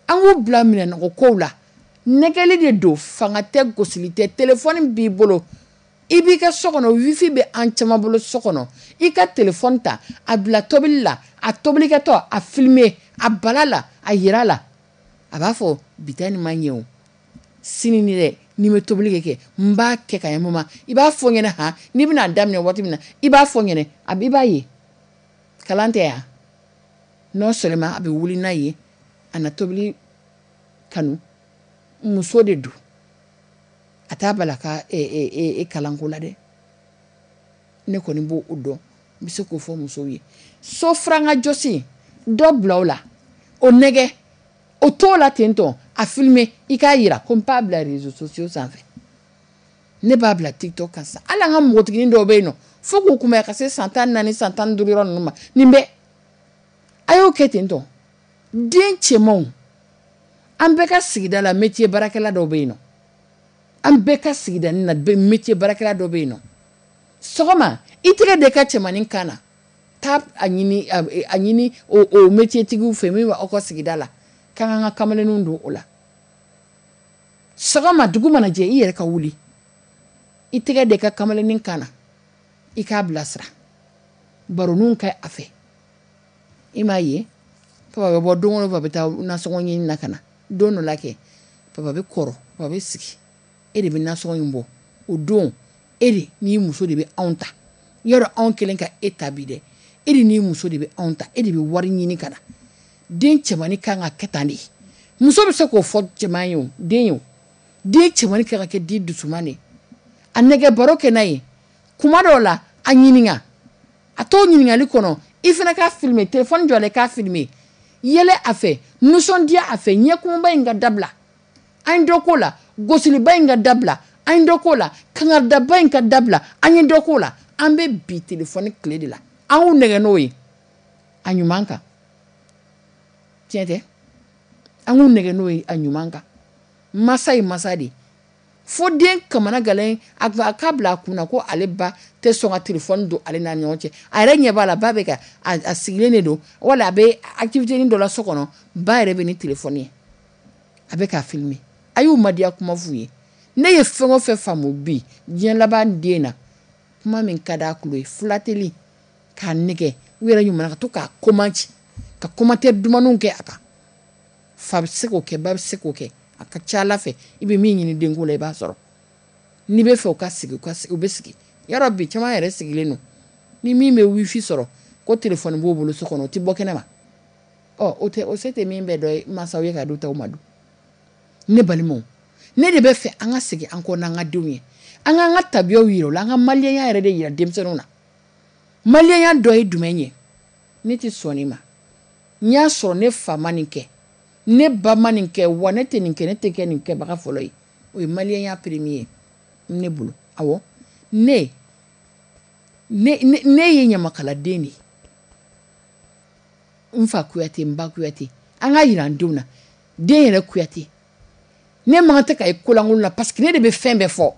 S2: an k'u bila minɛnɔgɔ kow la nɛgɛli de don fanga tɛ gosili tɛ telefɔni b'i bolo i b'i ka so kɔnɔ wifi bɛ an caman bolo so kɔnɔ i ka telefɔni ta a bila tobili la a tobilikɛtɔ a filmer a bala la a yira la a b'a fɔ bi ta nin ma ɲɛ o sini ni dɛ ni bɛ tobili kɛ n b'a kɛ ka ɲɛ mun ma i b'a fɔ ɲɛna han n'i bɛna daminɛ waati min na i b'a fɔ ɲɛna a b'i b'a ye kalan tɛ ya non seulement a bɛ wuli n'a ye a na tobili kanu muso de don a t'a bala ka kalanko la dɛ ne kɔni b'o dɔn n bɛ se k'o fɔ musow ye so faranga jɔsi dɔ bila o la o nɛgɛ o t'o la tentɔ a filmer i k'a yira ko n b'a bila réseaux sociaux sanfɛ ne b'a bila TikTok kan sa hali an ka npogotiginin dɔw bɛ yen nɔ fo k'u kunbɛn ka se san 14 san 15 yɔrɔ ninnu ma nin bɛ a y'o kɛ tentɔ den cɛmanw an bɛɛ ka sigida la métier baarakɛla dɔw bɛ yen nɔ an bɛɛ ka sigida ni na métier baarakɛla dɔw bɛ yen nɔ sɔgɔma i tɛgɛ de ka cɛmanin kan na taa a ɲini o métier tigiw fɛ min b'aw ka sigida la k'an ka kamalenninw don o la sɔgɔma dugu mana jɛ i yɛrɛ ka wuli i tɛgɛ de ka kamalennin kan na i k'a bilasira baroninw kɛ a fɛ i m'a ye papa bɛ bɔ don o don papa bɛ taa nasɔngɔ ɲini na ka na don dɔ la kɛ papa bɛ kɔrɔ papa bɛ sigi e de bɛ nasɔngɔ in bɔ o don e de n'i muso de bɛ anw ta yɔrɔ anw kelen ka e ta bi dɛ e de n'i muso de bɛ anw ta e de bɛ wari ɲini ka na den cɛmannin kan ka kɛ tan de muso bɛ se k'o fɔ cɛman ye o den cɛmannin kan ka kɛ den dusuman de a nɛgɛ baro kɛ n'a ye kuma dɔw la a ɲininka a t'o ɲininkali kɔnɔ i fana k'a filmer téléphone jɔlen k'a filmer yɛlɛ a fɛ nisɔndiya a fɛ ɲɛkumaba in ka dabila an ye dɔ k'o la gosiliba in ka dabila an ye dɔ k'o la kangaridaba in ka dabila an ye dɔ k'o la an bɛ bi téléphone tile de la an y'u nɛgɛ n'o ye a ɲuman kan tiɲɛ tɛ an y'u nɛgɛ n'o ye a ɲuman kan masa ye masa de fo den kamana galen a k'a bila a kunna ko ale ba tɛ sɔn ka téléphone don ale n'a ɲɔgɔn cɛ a yɛrɛ ɲɛ b'a la ba bɛ ka a sigilen de don wala a bɛ activité dɔ la so kɔnɔ ba yɛrɛ bɛ ni téléphone ye a bɛ k'a filmer a y'u madiya kuma f'u ye ne ye fɛn o fɛn faamu bi diɲɛ laban den na kuma min ka d'a kulo ye filateli k'a nɛgɛ u yɛrɛ ɲuman ka to k'a komanci ka commentaire dumanw kɛ a kan fa bɛ se k'o kɛ ba bɛ se k'o kɛ a ka ca Ala fɛ i bɛ min ɲini denko la i b'a sɔrɔ n'i bɛ fɛ u ka sigi u bɛ sigi yɔrɔ bi caman yɛrɛ sigilen don ni min bɛ wifi sɔrɔ ko téléphone b'o bolo so kɔnɔ o tɛ bɔ kɛnɛ ma o se tɛ min bɛɛ dɔ ye mansaw ye ka du taw ma dun ne balimaw ne de bɛ fɛ an ka segin an kɔ n'an ka denw ye an k'an ka tabiyaw yira o la an ka maliyɛnya yɛrɛ de yira denmisɛnninw na maliyɛnya dɔ ye jumɛn ye ne tɛ sɔn nin ma n y'a sɔrɔ ne fa ma nin kɛ ne ba ma nin kɛ wa ne tɛ nin kɛ ne tɛ kɛ nin kɛbaga fɔlɔ ye o ye maliyɛnya premier ye ne bolo awɔ ne ye ɲamakaladen de ye n fa Kuyate n ba Kuyate an ka yira an denw na den yɛrɛ Kuyate ne man tɛ ka ye kolankolon na parce que ne de bɛ fɛn bɛɛ fɔ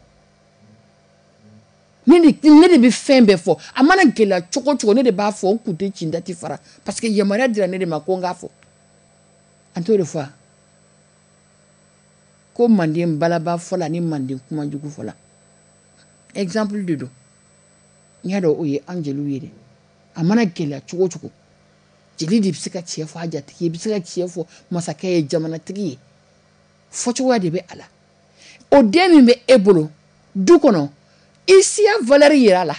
S2: ne de bɛ fɛn bɛɛ fɔ a mana gɛlɛya cogo o cogo ne de b'a fɔ n kun tɛ ci n da tɛ fara parce que yamaruya dira ne de ma ko n k'a fɔ an t'o de fɔ ko manden balaba fɔla ni manden kumajugu fɔla exemple de don n y'a dɔn o ye an jeliw ye dɛ a mana gɛlɛya cogo o cogo jeli de bɛ se ka tiɲɛ fɔ a jatigi ye bɛ se ka tiɲɛ fɔ masakɛ ye jamanatigi ye fɔcogoya de bɛ a la o den min bɛ e bolo du kɔnɔ i siya valeur yira a la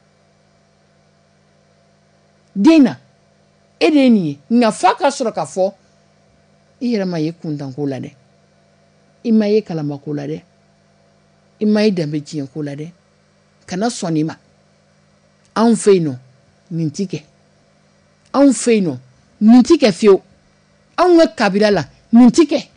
S2: den na e de ye nin ye nka f'a ka sɔrɔ ka fɔ i yɛrɛ ma ye kuntanko la dɛ i ma ye kalamako la dɛ i ma ye danbe tiɲɛko la dɛ kana sɔn nin ma anw fɛ yen nɔ nin ti kɛ anw fɛ yen nɔ nin ti kɛ fiyewu anw ka kabila la nin ti kɛ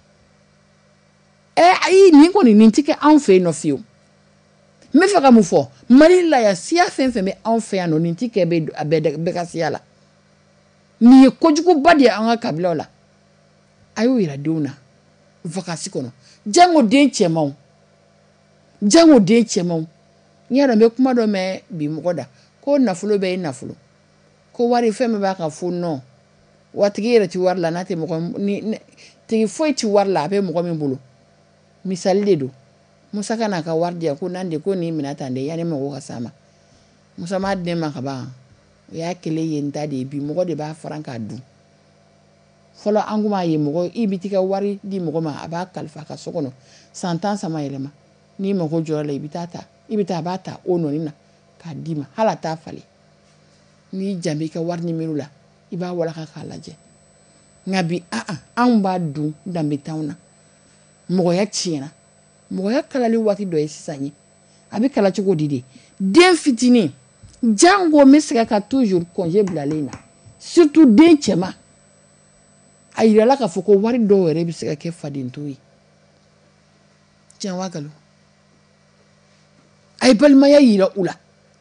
S2: ayi nin kɔni nin ti kɛ anw fɛ yen nɔ fiyewu n bɛ fɛ ka mun fɔ Mali la yan siya fɛn fɛn bɛ anw fɛ yan nɔ nin ti kɛ bɛɛ ka siya la nin ye kojuguba de ye an ka kabilaw la a y'o yira denw na vacances kɔnɔ jango den cɛmanw n y'a dɔn n bɛ kuma dɔ mɛn bi mɔgɔ da ko nafolo bɛ ye nafolo ko wari fɛn min b'a kan fo non watigi yɛrɛ ti wari la n'a tɛ mɔgɔ tigi foyi ti wari la a bɛ mɔgɔ min bolo misali de don Musa ka n'a ka wari di yan ko nan de ko nin minɛ tan de yanni mɔgɔw ka s'a ma Musa m'a di ne ma ka ban o y'a kelen ye n ta de ye bi mɔgɔ de b'a faran k'a dun fɔlɔ an kun b'a ye mɔgɔ i bi t'i ka wari di mɔgɔ ma a b'a kalifa a ka so kɔnɔ san 10 sama yɛlɛma n'i mago jɔra la i bɛ taa a b'a ta o nɔni na k'a d'i ma hali a t'a falen n'i janb'i ka wari nimero la i b'a walaka k'a lajɛ nka bi anw b'a dun danbe t'anw na mɔgɔya tiɲɛna mɔgɔya kalali waati dɔ ye sisan ye a bɛ kala cogo di de den fitinin jango n bɛ segin ka toujours congé bilalen na surtout den cɛman a yirala k'a fɔ ko wari dɔw yɛrɛ bɛ se ka kɛ fadento ye tiɲɛ wa nkalon a ye balimaya yira u la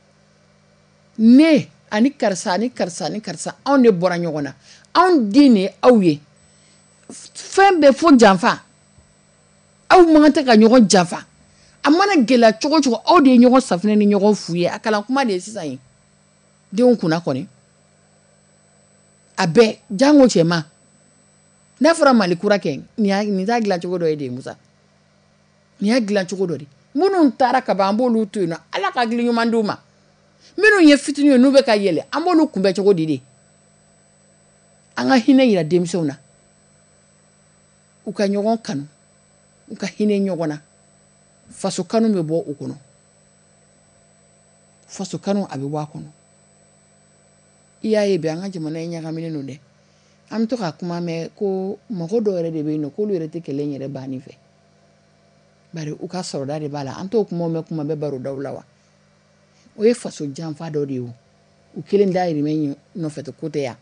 S2: ne ani karisa anw de bɔra ɲɔgɔn na anw den de ye aw ye fɛn bɛɛ fo janfa aw man tɛ ka ɲɔgɔn janfa a mana gɛlɛya cogo cogo aw de ye ɲɔgɔn safinɛ ni ɲɔgɔn fu ye a kalan kuma de ye sisan ye denw kunna kɔni a bɛɛ jango cɛman n'a fɔra Mali kura kɛ nin t'a dilan cogo dɔ ye de Musa nin y'a dilan cogo dɔ de minnu taara ka ban an b'olu to yen nɔ Ala ka hakili ɲuman d'u ma minnu ye fitinin ye n'u bɛ ka yɛlɛ an b'olu kunbɛn cogo di de an ka hinɛ yira denmisɛnw na u ka ɲɔgɔn kanu u ka hinɛ ɲɔgɔn na faso kanu bɛ bɔ u kɔnɔ faso kanu a bɛ bɔ a kɔnɔ i y'a ye bi an ka jamana ye ɲagaminen don dɛ an bɛ to ka kuma mɛn ko mɔgɔ dɔw yɛrɛ de bɛ yen nɔ k'olu yɛrɛ tɛ kɛlɛ in yɛrɛ banni fɛ bari u ka sɔrɔda de b'a la an t'o kumaw mɛn kuma bɛ barodaw la wa o ye faso janfa dɔ de ye o u kelen dahirimɛ nɔfɛ tɛ ko tɛ yan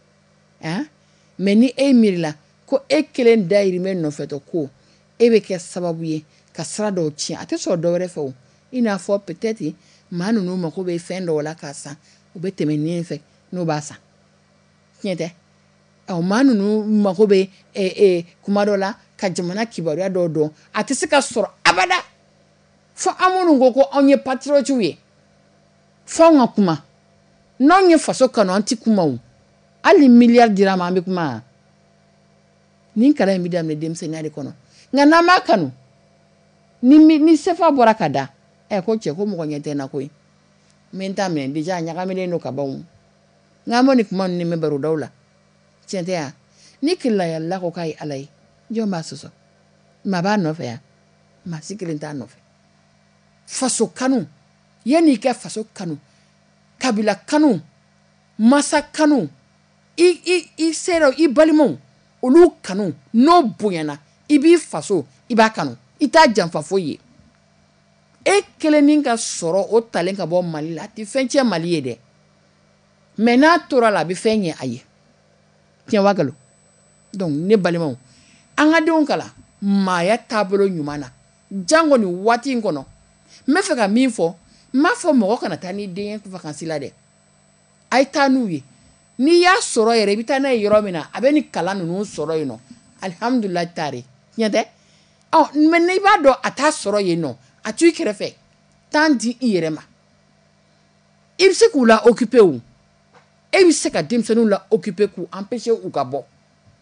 S2: mɛ ni e miirila ko e kelen dahirimɛ nɔfɛ tɛ ko e bɛ kɛ sababu ye ka sira dɔw tiɲɛ a tɛ sɔrɔ dɔ wɛrɛ fɛ o i n'a fɔ peut-être maa ninnu mako bɛ fɛn dɔw la k'a san u bɛ tɛmɛ nin fɛ n'o b'a san tiɲɛ tɛ maa ninnu mako bɛ kuma dɔ la ka jamana kibaruya dɔw dɔn a tɛ se ka sɔrɔ abada fo an minnu ko ko anw ye patriotes ye fo anw ka kuma n'anw ye faso kanu an tɛ kuma o hali miliyari dira ma an bɛ kuma nin kalan in bɛ daminɛ denmisɛnninya de kɔnɔ nka n'an m'a kanu ni sefa bɔra ka da ko cɛ ko mɔgɔ ɲɛ tɛ n na koyi n bɛ n ta minɛ déjà ɲagaminen don ka ban nka an b'o ni kuma ninnu mɛn barodaw la tiɲɛ tɛ yan ni kilayala ko k'a ye Ala ye jɔn b'a sɔsɔ maa b'a nɔfɛ yan maa si kelen t'a nɔfɛ faso kanu yanni i ka faso kanu kabila kanu masa kanu i sera i balimaw olu kanu n'o bonyana i b'i faso i b'a kanu i t'a janfa foyi ye e kelen ni ka sɔrɔ o talen ka bɔ Mali la a tɛ fɛn tiɲɛ Mali ye dɛ mɛ n'a tora la a bɛ fɛn ɲɛ a ye tiɲɛ wa nkalon donc ne balimaw an ka denw kalan maaya taabolo ɲuman na jango ni waati in kɔnɔ n bɛ fɛ ka min fɔ n m'a fɔ mɔgɔ kana taa ni den ye vacances la dɛ a ye taa n'u ye n'i y'a sɔrɔ yɛrɛ i bɛ taa n'a ye yɔrɔ min na a bɛ ni kalan ninnu sɔrɔ yen nɔ alihamudulila taare tiɲɛ tɛ mɛ n'i b'a dɔn a t'a sɔrɔ yen nɔ a to i kɛrɛfɛ temps di i yɛrɛ ma i bɛ se k'u la occuper o e bɛ se ka denmisɛnninw la occuper k'u empêcher u ka bɔ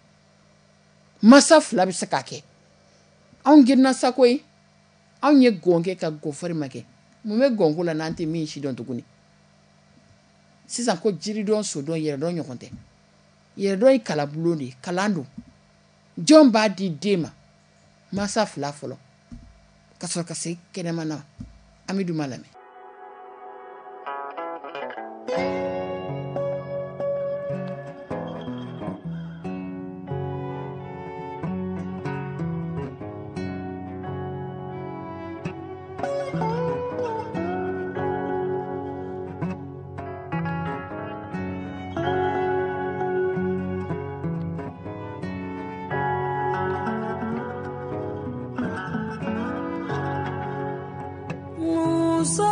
S2: masa fila bɛ se k'a kɛ anw girinna sa koyi anw ye gɔn kɛ ka gɔfɔri ma kɛ mun bɛ gɔnko la n'an tɛ min si dɔn tuguni sisan ko jiridɔn sodɔn yɛrɛdɔn ɲɔgɔn tɛ yɛrɛdɔn ye kalabulon de ye kalan don jɔn b'a di den ma masa fila fɔlɔ ka sɔrɔ ka se kɛnɛma na an bɛ duma lamɛn
S3: Musa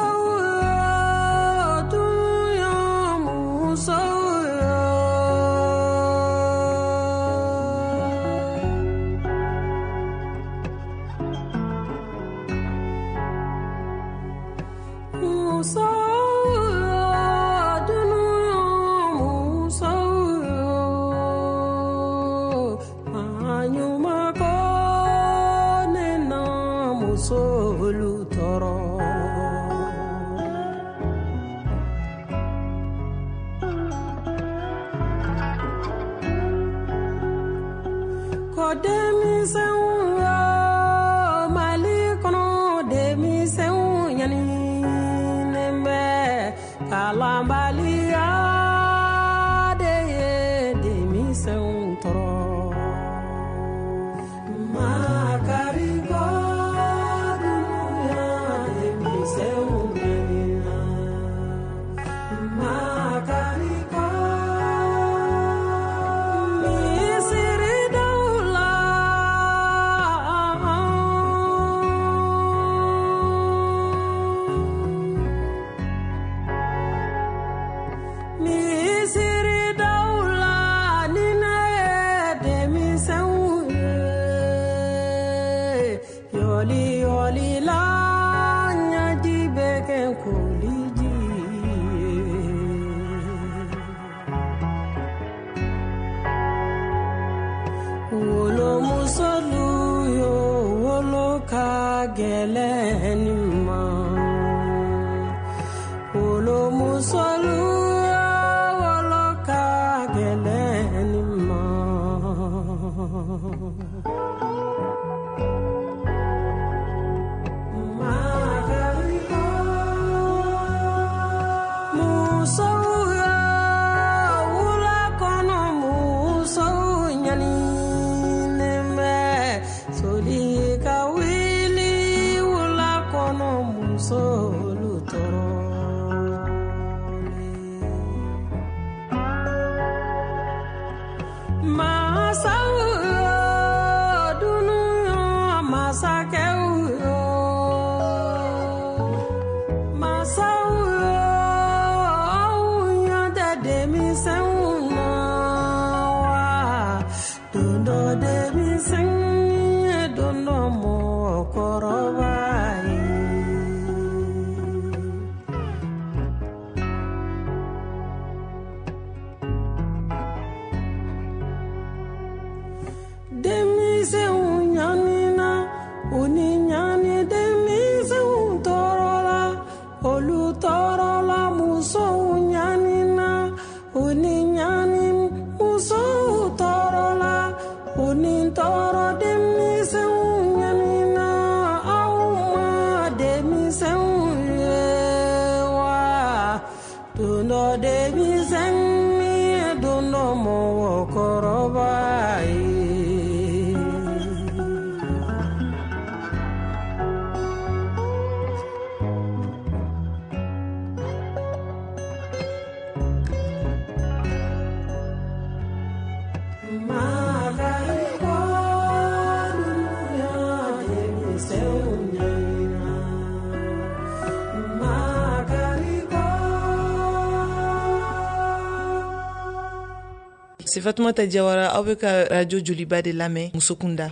S4: C'est Fatoumata Diawara aw bɛ ka radio Joliba de lamɛn Musokunda.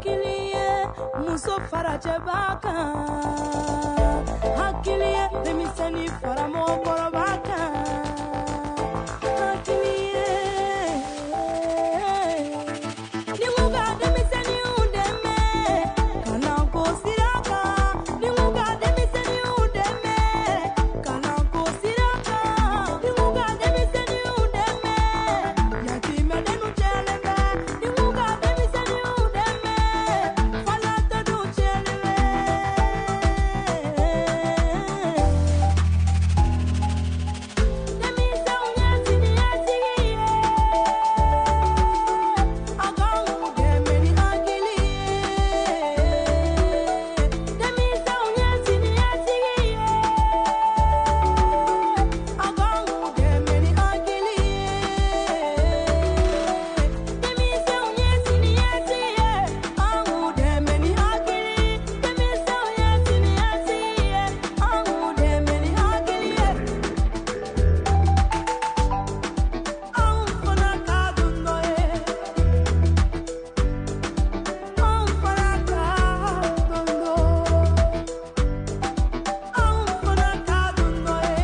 S3: hakiliye muso faraje baka hakiliye demiseni faramo korobaka hakiliye nimuga demiseni udeme kana ko siraka nimuga demiseni udeme kana ko siraka nimuga demiseni udeme yatima denu chelebe nimuga demiseni udeme falata du chelebe demisa unyasi ni asiye agangu deme ni akiliye demisa unyasi ni asiye agangu deme ni akiliye demisa unyasi ni asiye angu deme ni akili demisa unyasi ni asiye angu deme ni akiliye anfana kadundoye anfana kadundo anfana kadundoye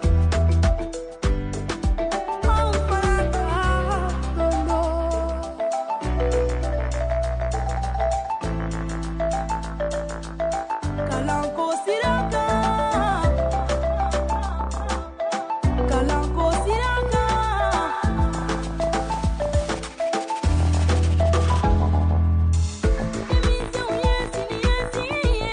S3: kalanko siraka kalanko siraka demisa unyasi ni asiye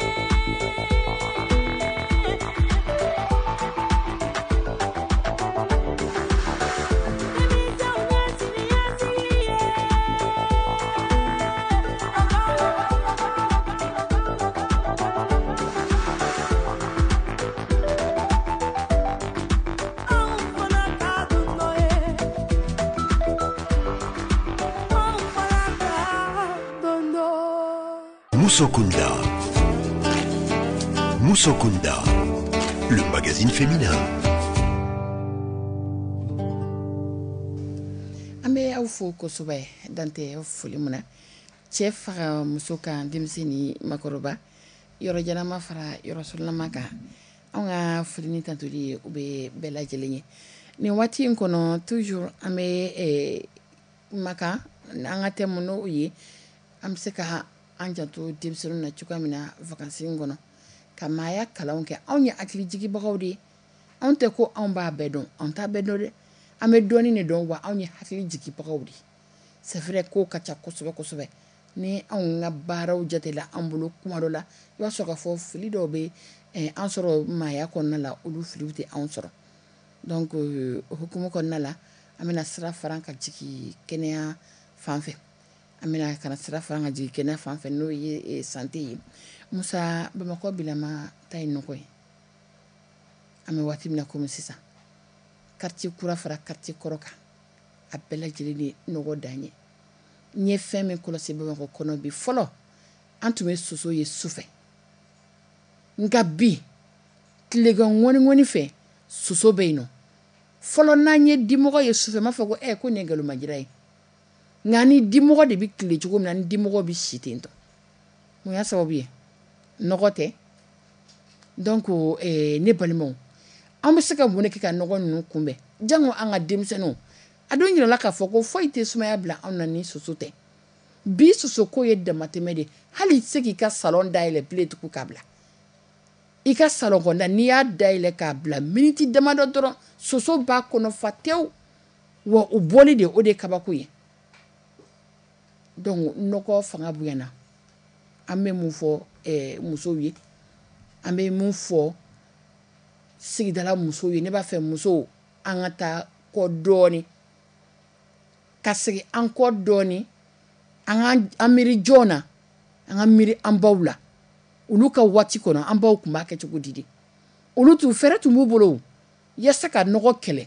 S3: demisa unyasi ni asiye anfana kadundoye anfana kadundo
S1: Moussokunda. Moussokunda, le magazine féminin.
S2: An bɛ aw fo kosɛbɛ dante foli mun na cɛ fara muso kan denmisɛnnin makɔrɔba yɔrɔ janama fara yɔrɔ surunama kan anw ka foli ni tantoli ye u bɛ bɛɛ lajɛlen ye nin waati in kɔnɔ toujours an bɛ makan an ka thème n'o ye an bɛ se ka an janto denmisɛnninw na cogoya min na vacances in kɔnɔ ka maaya kalanw kɛ anw ye hakilijigibagaw de ye anw tɛ ko anw b'a bɛɛ dɔn anw t'a bɛɛ dɔn dɛ an bɛ dɔɔnin de dɔn wa anw ye hakili jigibagaw de c'est vrai ko ka ca kosɛbɛ kosɛbɛ ni anw ka baaraw jatela an bolo kuma dɔ la i b'a sɔrɔ k'a fɔ fili dɔw bɛ an sɔrɔ maaya kɔnɔna la olu filiw tɛ anw sɔrɔ donc o hukumu kɔnɔna la an bɛna sira fara ka jigin kɛnɛya fan fɛ an bɛna kana sira fara ka jigin kɛnɛya fan fɛ n'o ye santé ye Musa Bamakɔ bilama ta ye nɔgɔ ye an bɛ waati min na komi sisan quartier kura fara quartier kɔrɔ kan a bɛɛ lajɛlen de nɔgɔ dan ye n ye fɛn min kɔlɔsi Bamakɔ kɔnɔ bi fɔlɔ an tun bɛ soso ye sufɛ nka bi tilegan ŋɔni fɛ soso bɛ yen nɔ fɔlɔ n'an ye dimɔgɔ ye sufɛ n b'a fɔ ko ko nin ye ngalomajira ye nka ni dimɔgɔ de bɛ tile cogo min na ni dimɔgɔ bɛ si ten tɔ mun y'a sababu ye nɔgɔ tɛ donc ne balimaw an bɛ se ka mun de kɛ ka nɔgɔ ninnu kunbɛn jango an ka denmisɛnninw a don yirala k'a fɔ ko foyi tɛ sumaya bila anw na ni soso tɛ bi soso ko ye damatɛmɛ de hali i tɛ se k'i ka salon dayɛlɛ bilen tugun k'a bila i ka salon kɔnɔna n'i y'a dayɛlɛ k'a bila miniti damadɔ dɔrɔn soso b'a kɔnɔ fa tewu wa o bɔli de o de ye kabako ye donc nɔgɔ fanga bonyana an bɛ mun fɔ musow ye an bɛ mun fɔ sigidala musow ye ne b'a fɛ musow an ka taa kɔ dɔɔni ka segin an kɔ dɔɔni an miiri jɔn na an ka miiri an baw la olu ka waati kɔnɔ an baw tun b'a kɛ cogo di de olu tun fɛrɛ tun b'u bolo yasa ka nɔgɔ kɛlɛ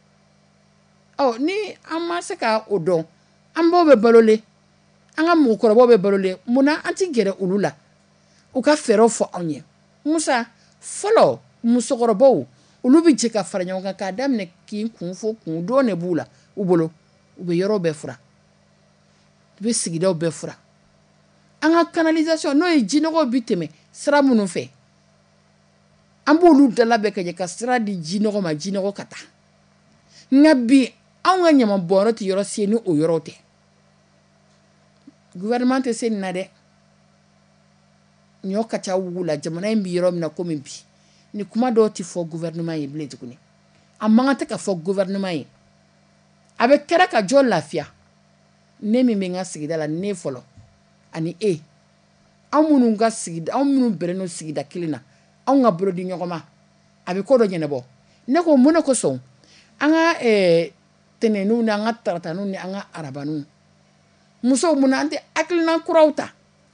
S2: ni an ma se ka o dɔn an baw bɛ balolen an ka mɔgɔkɔrɔbaw bɛ balolen munna an ti gɛrɛ olu la u ka fɛɛrɛw fɔ anw ye Musa fɔlɔ musokɔrɔbaw olu bɛ jɛ ka fara ɲɔgɔn kan k'a daminɛ k'i kun fo kun dɔn de b'u la u bolo u bɛ yɔrɔ bɛɛ fura u bɛ sigidaw bɛɛ fura an ka canalisation n'o ye jinɔgɔw bi tɛmɛ sira minnu fɛ an b'olu dala bɛɛ ka ɲɛ ka sira di jinɔgɔ ma jinɔgɔ ka taa nka bi anw ka ɲamabɔnyɔrɔ tɛ yɔrɔ si ye ni o yɔrɔ tɛ gouvernement tɛ se nin na dɛ ɲɔ ka ca wugu la jamana in bi yɔrɔ min na komi bi ni kuma dɔw tɛ fɔ gouvernement ye bilen tuguni a man kan tɛ ka fɔ gouvernement ye a bɛ kɛra ka jɔ lafiya ne min bɛ n ka sigida la ne fɔlɔ ani e anw minnu ka sigida anw minnu bɛrɛ n'o sigida kelen na anw ka bolo di ɲɔgɔn ma a bɛ ko dɔ ɲɛnabɔ ne ko mun de kosɔn an ka tɛnɛnninw ni an ka tarataninw ni an ka arabaninw musow mun an tɛ hakilina kuraw ta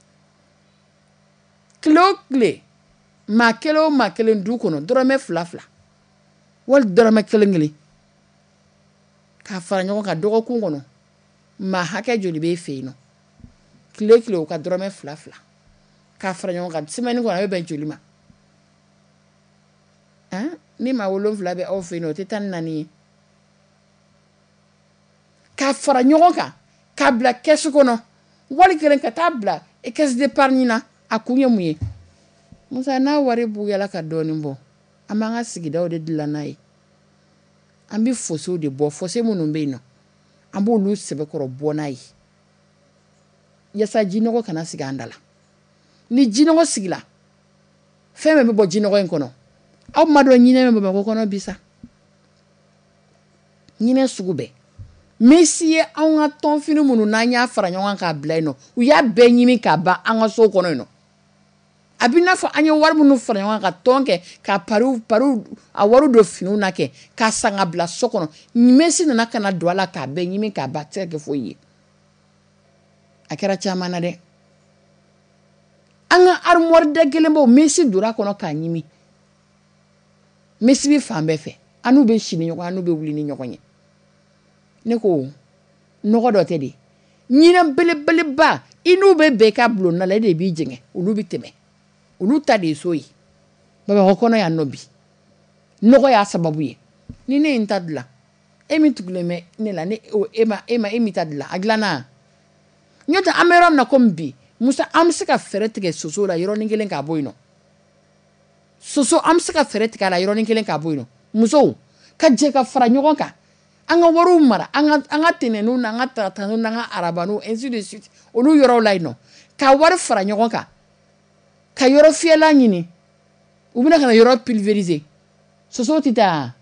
S2: tile o tile maa kelen o maa kelen du kɔnɔ dɔrɔmɛ 2 wali dɔrɔmɛ 1 k'a fara ɲɔgɔn kan dɔgɔkun kɔnɔ maa hakɛ joli b'e fɛ yen nɔ tile o tile o ka dɔrɔmɛ 2 k'a fara ɲɔgɔn kan semaine kɔnɔ a bɛ bɛn joli ma ni maa 7 bɛ aw fɛ yen nɔ o tɛ 14 ye k'a fara ɲɔgɔn kan k'a bila kɛsu kɔnɔ wali kelen ka taa bila caisse d'épargne na a kun ye mun ye musa n'a wari buguyala ka dɔɔnin bɔ an b'an ka sigidaw de dilan n'a ye an bɛ fossé de bɔ fossé minnu bɛ yen nɔ an b'olu sɛbɛkɔrɔ bɔ n'a ye yasa jinɔgɔ kana sigi an da la ni jinɔgɔ sigila fɛn bɛɛ bɛ bɔ jinɔgɔ in kɔnɔ aw ma dɔn ɲinɛ bɛ Bamakɔ kɔnɔ bi sa ɲinɛ sugu bɛɛ Messi ye an ka tɔnfini minnu n'an y'a fara ɲɔgɔn k'a bila yen nɔ u y'a bɛɛ ɲimi k'a ban an ka so kɔnɔ yen nɔ a bɛ n'a fɔ an ye wari minnu fara ɲɔgɔn kan ka tɔn kɛ ka pariw a wari don finiw na kɛ k'a san ka bila so kɔnɔ Messi nana ka na don a la k'a bɛɛ ɲimi k'a ban a tɛ se ka kɛ foyi ye a kɛra caman na dɛ an ka armoire da kelen bɔ Messi donna kɔnɔ k'a ɲimi Messi bɛ fan bɛɛ fɛ an n'u bɛ si ni ɲɔgɔn an n'u bɛ wuli ni ɲɔgɔn ye ne ko nɔgɔ dɔ tɛ de ɲinɛ belebeleba i n'u bɛ bɛn ka bulonna la e de b'i jɛngɛ olu bɛ tɛmɛ olu ta de ye so ye Bamakɔ kɔnɔ yan nɔ bi nɔgɔ y'a sababu ye ni ne ye n ta dilan e min tugulen bɛ ne la e min ta dilan a dilanna n'o tɛ an bɛ yɔrɔ min na komi bi Musa an bɛ se ka fɛɛrɛ tigɛ soso la yɔrɔnin kelen k'a bɔ yen nɔ soso an bɛ se ka fɛɛrɛ tigɛ a la yɔrɔnin kelen k'a bɔ yen nɔ musow ka jɛ ka fara ɲɔgɔn kan an ka wariw mara an ka tɛnɛnninw n'an ka tarataninw n'an ka arabaninw ainsi de suite olu yɔrɔw la yen nɔ ka wari fara ɲɔgɔn kan ka yɔrɔ fiyɛlan ɲini u bɛna ka na yɔrɔ pulvériser sosow tɛ taa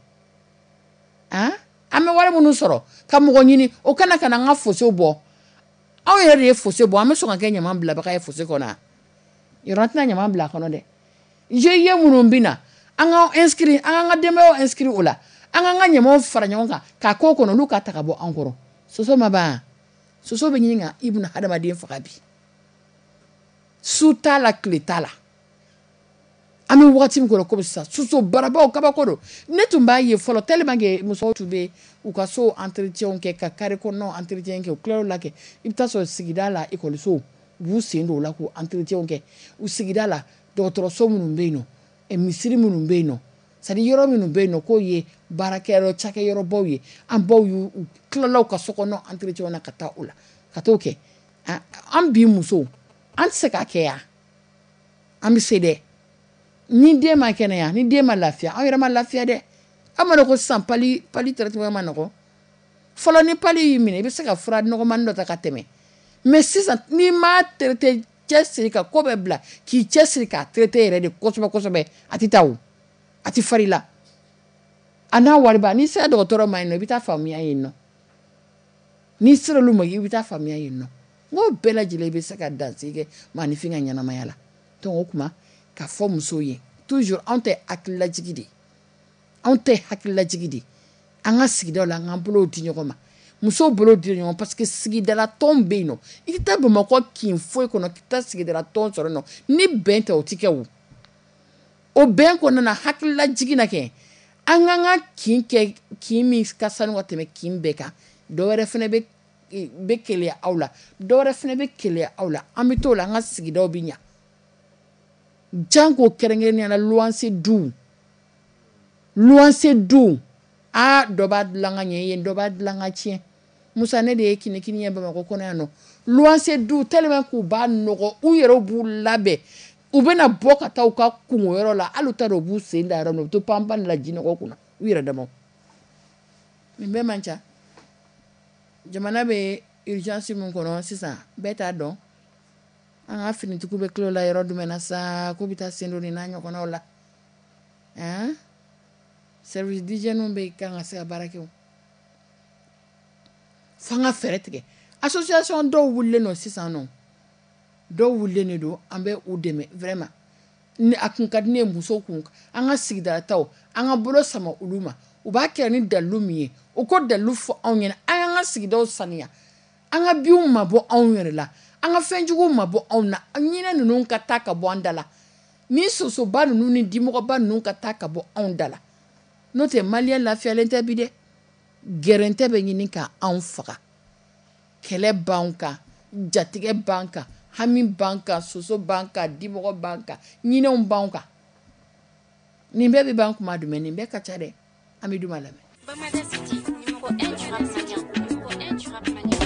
S2: an bɛ wari minnu sɔrɔ ka mɔgɔ ɲini o kana ka na an ka fossé bɔ anw yɛrɛ de ye fossé bɔ an bɛ sɔn ka kɛ ɲama bilabaga ye fossé kɔnɔ yɔrɔ an tɛna ɲama bila a kɔnɔ dɛ GIE minnu bɛ na an ka inscrit an ka denbayaw inscrit o la an ka ɲamaw fara ɲɔgɔn kan k'a k'o kɔnɔ olu ka ta ka bɔ an kɔrɔ soso ma ban soso bɛ ɲini ka i bɛna hadamaden faga bi su t'a la tile t'a la an bɛ wagati min kɔnɔ komi sisan soso barabaw kabako don ne tun b'a ye fɔlɔ tellement que musow tun bɛ u ka so entretien kɛ ka carré kɔnɔnaw entretien kɛ u tilar'o la kɛ i bɛ taa sɔrɔ sigida la ekɔlisow u b'u sen don o la k'u entretien kɛ u sigida la dɔgɔtɔrɔso minnu bɛ yen nɔ misiri minnu bɛ yen nɔ c'est à dire yɔrɔ minnu bɛ yen nɔ k'o ye baarakɛyɔrɔ cakɛyɔrɔbaw ye an baw y'u tilala u ka so kɔnɔ entretien na ka taa o la ka t'o kɛ an bi musow an tɛ se k'a kɛ yan an bɛ se dɛ ni den ma kɛnɛya ni den ma lafiya an yɛrɛ ma lafiya dɛ an ma dɔn ko sisan pali traitement ma nɔgɔ fɔlɔ ni pali y'i minɛ i bɛ se ka fura nɔgɔmani dɔ ta ka tɛmɛ mais sisan n'i ma traité cɛsiri ka ko bɛɛ bila k'i cɛsiri k'a traité yɛrɛ de kosɛbɛ kosɛbɛ a tɛ taa o a tɛ fari la a n'a wariba n'i sera dɔgɔtɔrɔ ma yen nɔ i bɛ taa faamuya yen nɔ n'i sera olu ma i bɛ taa faamuya yen nɔ n ko bɛɛ lajɛlen i bɛ se ka dansigi kɛ maanifin ka ɲɛnamaya la donc o tuma ka fɔ musow ye toujours anw tɛ hakililajigi de anw tɛ hakililajigi de an ka sigidaw la an k'an bolow di ɲɔgɔn ma musow bolo di ɲɔgɔn parce que sigidala tɔn bɛ yen nɔ i tɛ taa Bamakɔ kin foyi kɔnɔ k'i taa sigidala tɔn sɔrɔ yen nɔ ni bɛn tɛ o tɛ kɛ o bɛn kɔnɔna na hakililajigi na kɛ an k'an ka kin kɛ kin min ka sanu ka tɛmɛ kin bɛɛ kan dɔwɛrɛ fana bɛ keleya aw la dɔwɛrɛ fana bɛ keleya aw la an bɛ t'o la an ka sigidaw bɛ ɲa janko kɛrɛnkɛrɛnnenya la luwanse duw dɔ b'a dilan ka ɲɛ yen dɔ b'a dilan ka tiɲɛ Musa ne de ye kinikini ye Bamakɔ kɔnɔ yan nɔ luwanse du tellement k'u b'a nɔgɔ u yɛrɛ b'u labɛn u bɛna bɔ ka taa u ka kungoyɔrɔ la hali u t'a dɔn u b'u sen da yɔrɔ min u to panpan la jinɔgɔ kunna u yɛrɛ dama nin bɛɛ man ca jamana bɛ urgence min kɔnɔ sisan bɛɛ t'a dɔn an ka finitigiw bɛ kilo la yɔrɔ jumɛn na sa k'u bɛ taa sen dɔ nin n'a ɲɔgɔnnaw la service d'hygiène bɛ kan ka se ka baara kɛ o f'an ka fɛɛrɛ tigɛ association dɔw wulilen don sisan nɔ dɔw wulilen don an bɛ u dɛmɛ vraiment ni a kun ka di ne ye musow kun an ka sigidalataw an ka bolo sama olu ma u b'a kɛ ni dalilu min ye u ko dalilu fɔ anw ɲɛna an y'an ka sigidaw saniya an ka biw mabɔ anw yɛrɛ la an ka fɛnjuguw mabɔ anw na ɲinɛ ninnu ka taa ka bɔ an da la ni sosoba ninnu ni dimɔgɔba ninnu ka taa ka bɔ anw da la n'o tɛ maliyɛn lafiyalen tɛ bi dɛ gɛrɛntɛ bɛ ɲini ka anw faga kɛlɛ b'an kan jatigɛ b'an kan hami b'an kan soso b'an kan dimɔgɔ b'an kan ɲinɛw b'an kan nin bɛɛ bɛ b'an kuma dumɛ nin bɛɛ ka ca dɛ an bɛ duma lamɛn.
S6: Bamada City, numéro 1 du rap malien. Numéro 1 du rap malien.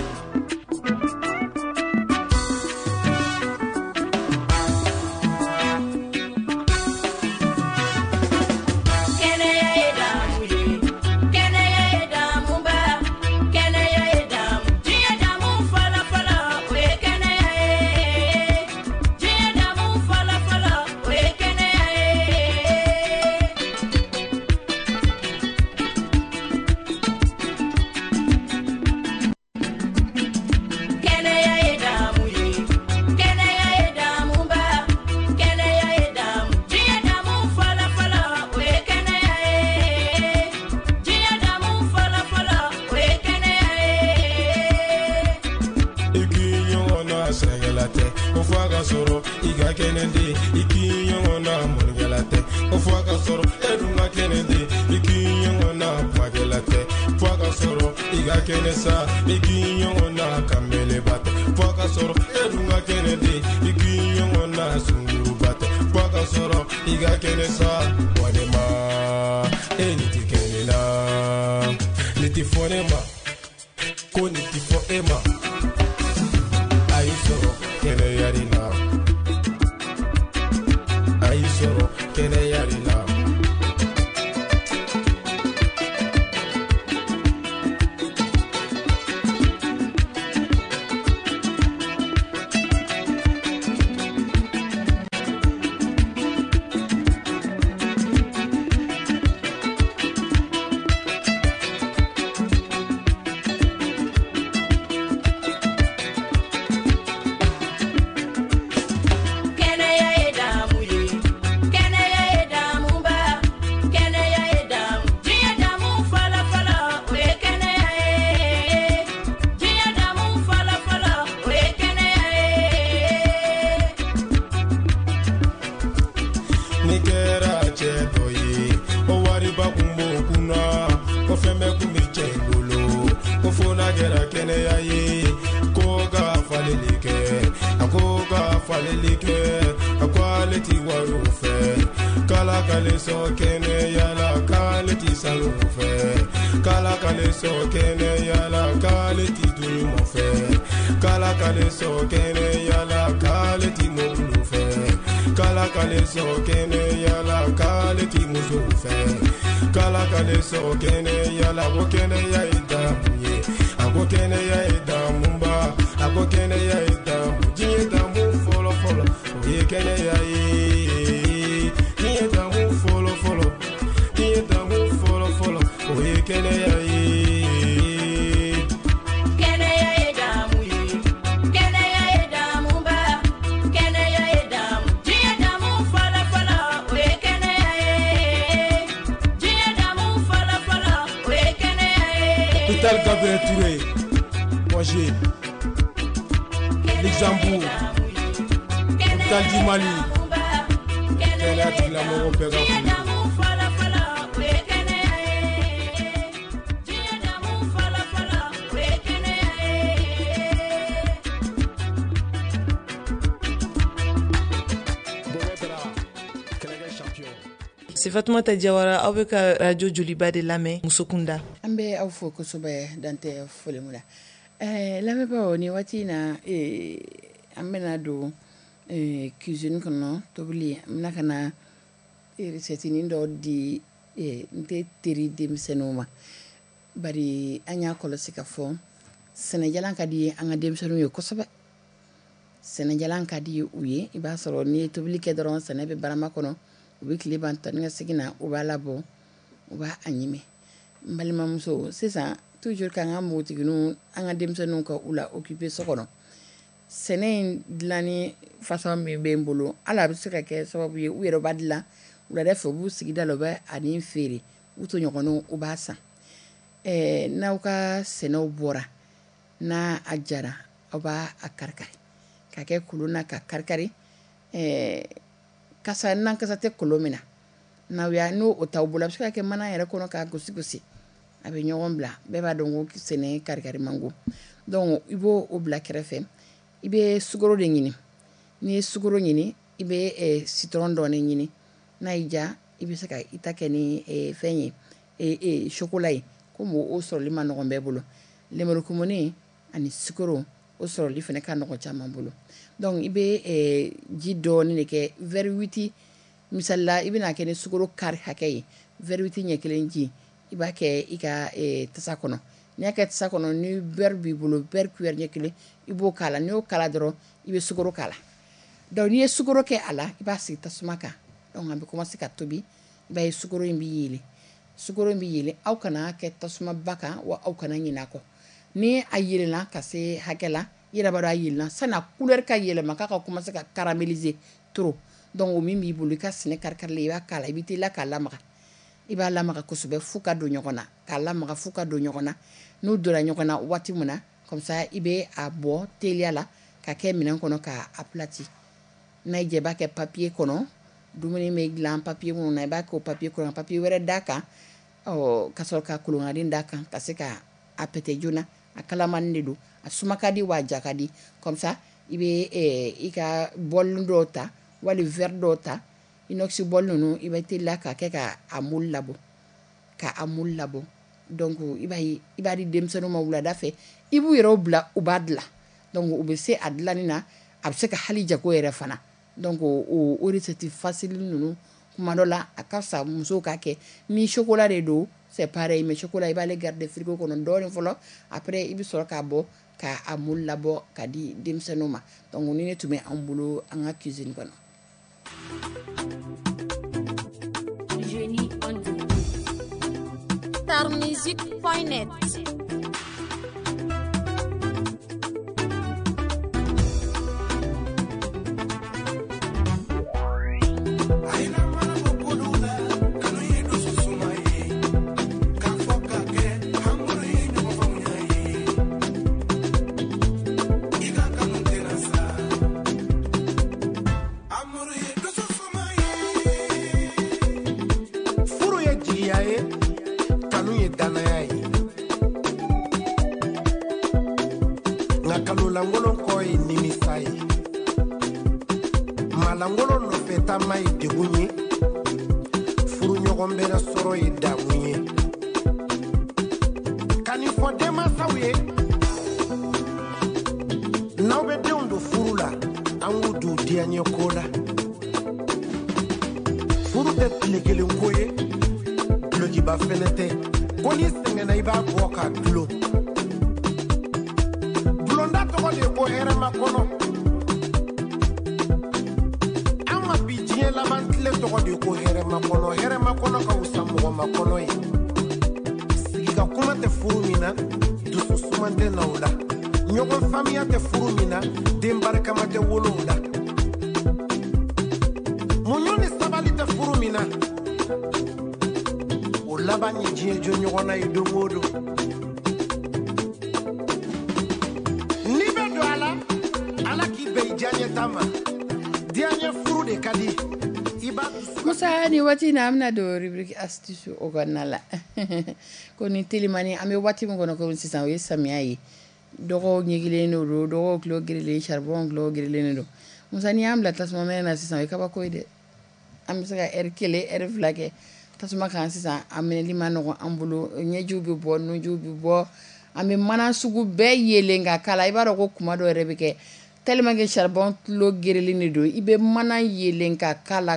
S4: C'est Fatoumata Diawara aw bɛ ka radio Joliba de lamɛn Musokunda.
S2: An bɛ aw fo kosɛbɛ dante foli mun na. lamɛnbagaw ni waati na an bɛna don cuisine kɔnɔ tobili an bɛna ka na recette dɔ di n tɛ teri denmisɛnninw ma bari an y'a kɔlɔsi ka fɔ sɛnɛjalan ka di an ka denmisɛnninw ye kosɛbɛ sɛnɛjalan ka di u ye i b'a sɔrɔ ni ye tobili kɛ dɔrɔn sɛnɛ bɛ barama kɔnɔ u bɛ tile ban tani ka segin na u b'a labɔ u b'a ɲimi n balimamuso sisan toujours k'an ka npogotigininw an ka denmisɛnninw ka u la occuper so kɔnɔ sɛnɛ in dilanni façon min bɛ n bolo hali a bɛ se ka kɛ sababu ye u yɛrɛ b'a dilan wulada fɛ u b'u sigida la u bɛ ani feere u tɔɲɔgɔnninw u b'a san n'aw ka sɛnɛw bɔra n'a a jara aw b'a kari-kari ka kɛ kolon na ka kari-kari nankasa tɛ kolon min na n'o t'aw bolo a bɛ se ka kɛ mana yɛrɛ kɔnɔ k'a gosi-gosi a bɛ ɲɔgɔn bila bɛɛ b'a dɔn ko sɛnɛ kari-kari man go donc i b'o bila kɛrɛfɛ i bɛ sukaro de ɲini n'i ye sukaro ɲini i bɛ citron dɔɔni ɲini n'a y'i diya i bɛ se ka i ta kɛ ni fɛn ye chocolat ye komi o sɔrɔli ma nɔgɔn bɛɛ bolo lemurukumuni ani sukaro o sɔrɔli fana ka nɔgɔn caman bolo donc i bɛ ji dɔɔni de kɛ verre 8 misalila i bɛna kɛ ni sukaro kari hakɛ ye verre 8 ɲɛ kelen ji i b'a kɛ i ka tasa kɔnɔ n'i y'a kɛ tasa kɔnɔ ni verre b'i bolo verre cuillère ɲɛ kelen i b'o k'a la n'i y'o k'a la dɔrɔn i bɛ sukaro k'a la donc n'i ye sukaro kɛ a la i b'a sigi tasuma kan donc a bɛ commencer ka tobi i b'a ye sukaro in bɛ yelen aw kana kɛ tasuma ba kan wa aw kana ɲinɛ a kɔ ni a yelenna ka se hakɛ la i yɛrɛ b'a dɔn a yelenna sanni a couleur ka yɛlɛma k'a ka commencer ka caraméliser trop donc o min b'i bolo i ka sɛnɛ kari-karilen i b'a k'a la i bɛ teliya k'a lamaga i b'a lamaga kosɛbɛ f'u ka don ɲɔgɔn na k'a lamaga f'u ka don ɲɔgɔn na n'u donna ɲɔgɔn na waati min na comme ça i bɛ a bɔ teliya la ka kɛ minɛn kɔnɔ k'a aplati n'a y'i diya i b'a kɛ papier kɔnɔ dumuni bɛ dilan papier minnu na i b'a kɛ o papier kɔnɔ ka papier wɛrɛ d'a kan ka sɔrɔ ka kolonkaden d'a kan ka se ka a pɛtɛ joona a kalamani de don a suma ka di wa a ja ka di comme ça i bɛ i ka bɔlini dɔw ta wali verre dɔw ta inox bɔl ninnu i bɛ teliya k'a kɛ ka a moli labɔ donc i b'a di denmisɛnninw ma wulada fɛ i b'u yɛrɛw bila u b'a dilan donc u bɛ se a dilanni na a bɛ se ka hali jago yɛrɛ fana donc o recette facile ninnu kuma dɔ la a ka fisa musow k'a kɛ ni chocolat de don c'est pareil mais chocolat i b'ale garder frigo kɔnɔ dɔɔni fɔlɔ après i bɛ sɔrɔ k'a bɔ k'a moli labɔ k'a di denmisɛnninw ma donc ni ne tun bɛ an bolo an ka cuisine kɔnɔ.
S6: Starmusic.net.
S7: Langolo koi nimisai malangolo no feta mai debunye furu nyogon bera soro e damunye kani fodema sawe nawbe deundo furula angudu dianye kola furu det legelen koye blogi ba fenete koni sengena iba boka glo ko here makono ama bijie la mantle to ko de ko here makono ka usamu makono yi siga kuma te furumina du susumante naula nyogo famia te furumina de mbarka mate wolonda munyoni sabali te furumina o labani jie jo nyogo na ido modo
S2: Musa ni wati na amna do rubrique astuce o gonna la ko ni telimani ame wati mo gono ko sisan o yesamiya yi dogo nyigile no do dogo kilo grele charbon kilo grele no Musa ni am la tasma mena sisan e kaba ko ide am saka kele flake tasma kan sisan amene lima no ambulo nyeju bi bo no ju bi bo an bɛ mana sugu bɛɛ yelen ka kala i b'a dɔn ko kuma dɔ yɛrɛ bɛ kɛ tellement que charbon kilo gerelen de don i bɛ mana yelen ka kala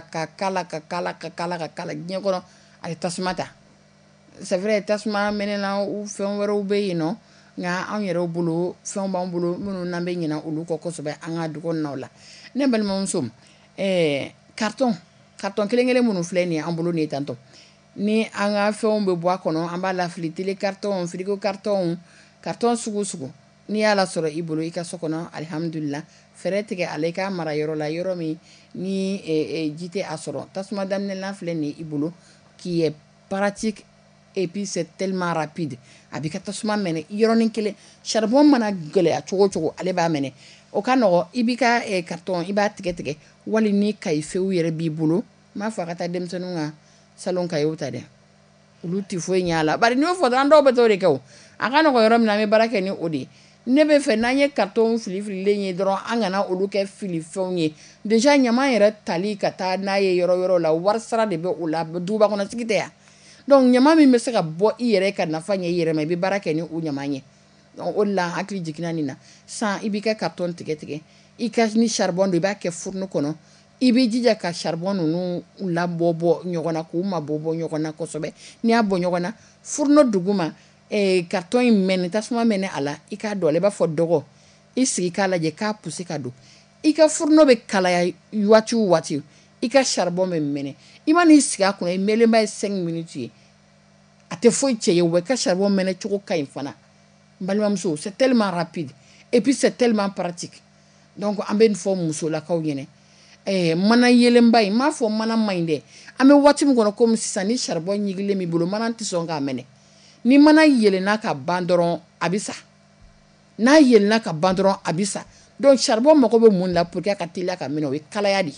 S2: diɲɛ kɔnɔ a ye tasuma ta c'est vrai tasuma mɛnɛna fɛn wɛrɛw bɛ yen nɔ nka anw yɛrɛw bolo fɛnw b'an bolo minnu n'an bɛ ɲinɛ olu kɔ kosɛbɛ an ka du kɔnɔnaw la ne balimamuso carton kelen-kelen minnu filɛ nin ye an bolo nin ye tantɔ ni an ka fɛnw bɛ bɔ a kɔnɔ an b'a lafili télé carton frigo carton sugu n'i y'a lasɔrɔ i bolo i ka so kɔnɔ alhamdulillah fɛrɛ tigɛ a la i k'a mara yɔrɔ la yɔrɔ min ni ji tɛ a sɔrɔ tasuma daminɛna filɛ nin ye i bolo qui est pratique et puis c'est tellement rapide a b'i ka tasuma mɛnɛ yɔrɔnin kelen charbon mana gɛlɛya cogo o cogo ale b'a mɛnɛ o ka nɔgɔ i b'i ka carton i b'a tigɛ wali ni kayifew yɛrɛ b'i bolo n b'a fɔ a ka taa denmisɛnninw ka salon kayew ta dɛ olu tɛ foyi ɲɛ a la bari n'i y'o fɔ dɔrɔn dɔw bɛ t'o de kɛ o a ka nɔgɔ yɔrɔ min na an bɛ baara kɛ ni o de ye ne bɛ fɛ n'an ye carton fililen ye dɔrɔn an kana olu kɛ fili fɛnw ye déjà ɲaman yɛrɛ tali ka taa n'a ye yɔrɔ la wari sara de bɛ o la duba kɔnɔ sigi tɛ yan donc ɲaman min bɛ se ka bɔ i yɛrɛ ka nafa ɲɛ i yɛrɛ ma i bɛ baara kɛ ni o ɲaman ye donc o de la hakili jiginna nin na san i b'i ka carton tigɛ i ka ni charbon don i b'a kɛ fourneau kɔnɔ i b'i jija ka charbon ninnu labɔ ɲɔgɔn na k'u mabɔ ɲɔgɔn na kosɛbɛ n'i y'a bɔ ɲɔgɔn na fourneau duguma carton in mɛnɛ tasuma mɛnɛ a la i k'a dɔn i b'a fɔ dɔgɔ i sigi k'a lajɛ k'a poussé ka don i ka fourneau bɛ kalaya waati o waati i ka charbon bɛ mɛnɛ i ma n'i sigi a kunna i mɛlenba ye 5 minutes ye a tɛ foyi cɛ ye wa i ka charbon mɛnɛ cogo ka ɲi fana n balimamuso c'est tellement rapide et puis c'est tellement pratique donc an bɛ nin fɔ musolakaw ɲɛna mana yelenba in m'a fɔ mana man ɲi dɛ an bɛ waati min kɔnɔ komi sisan ni charbon ɲigilen b'i bolo mana tɛ sɔn k'a mɛnɛ ni mana yelenna ka ban dɔrɔn a bɛ sa n'a yelenna ka ban dɔrɔn a bɛ sa donc charbon mago bɛ mun la pour que a ka teliya ka mɛnɛ o ye kalaya de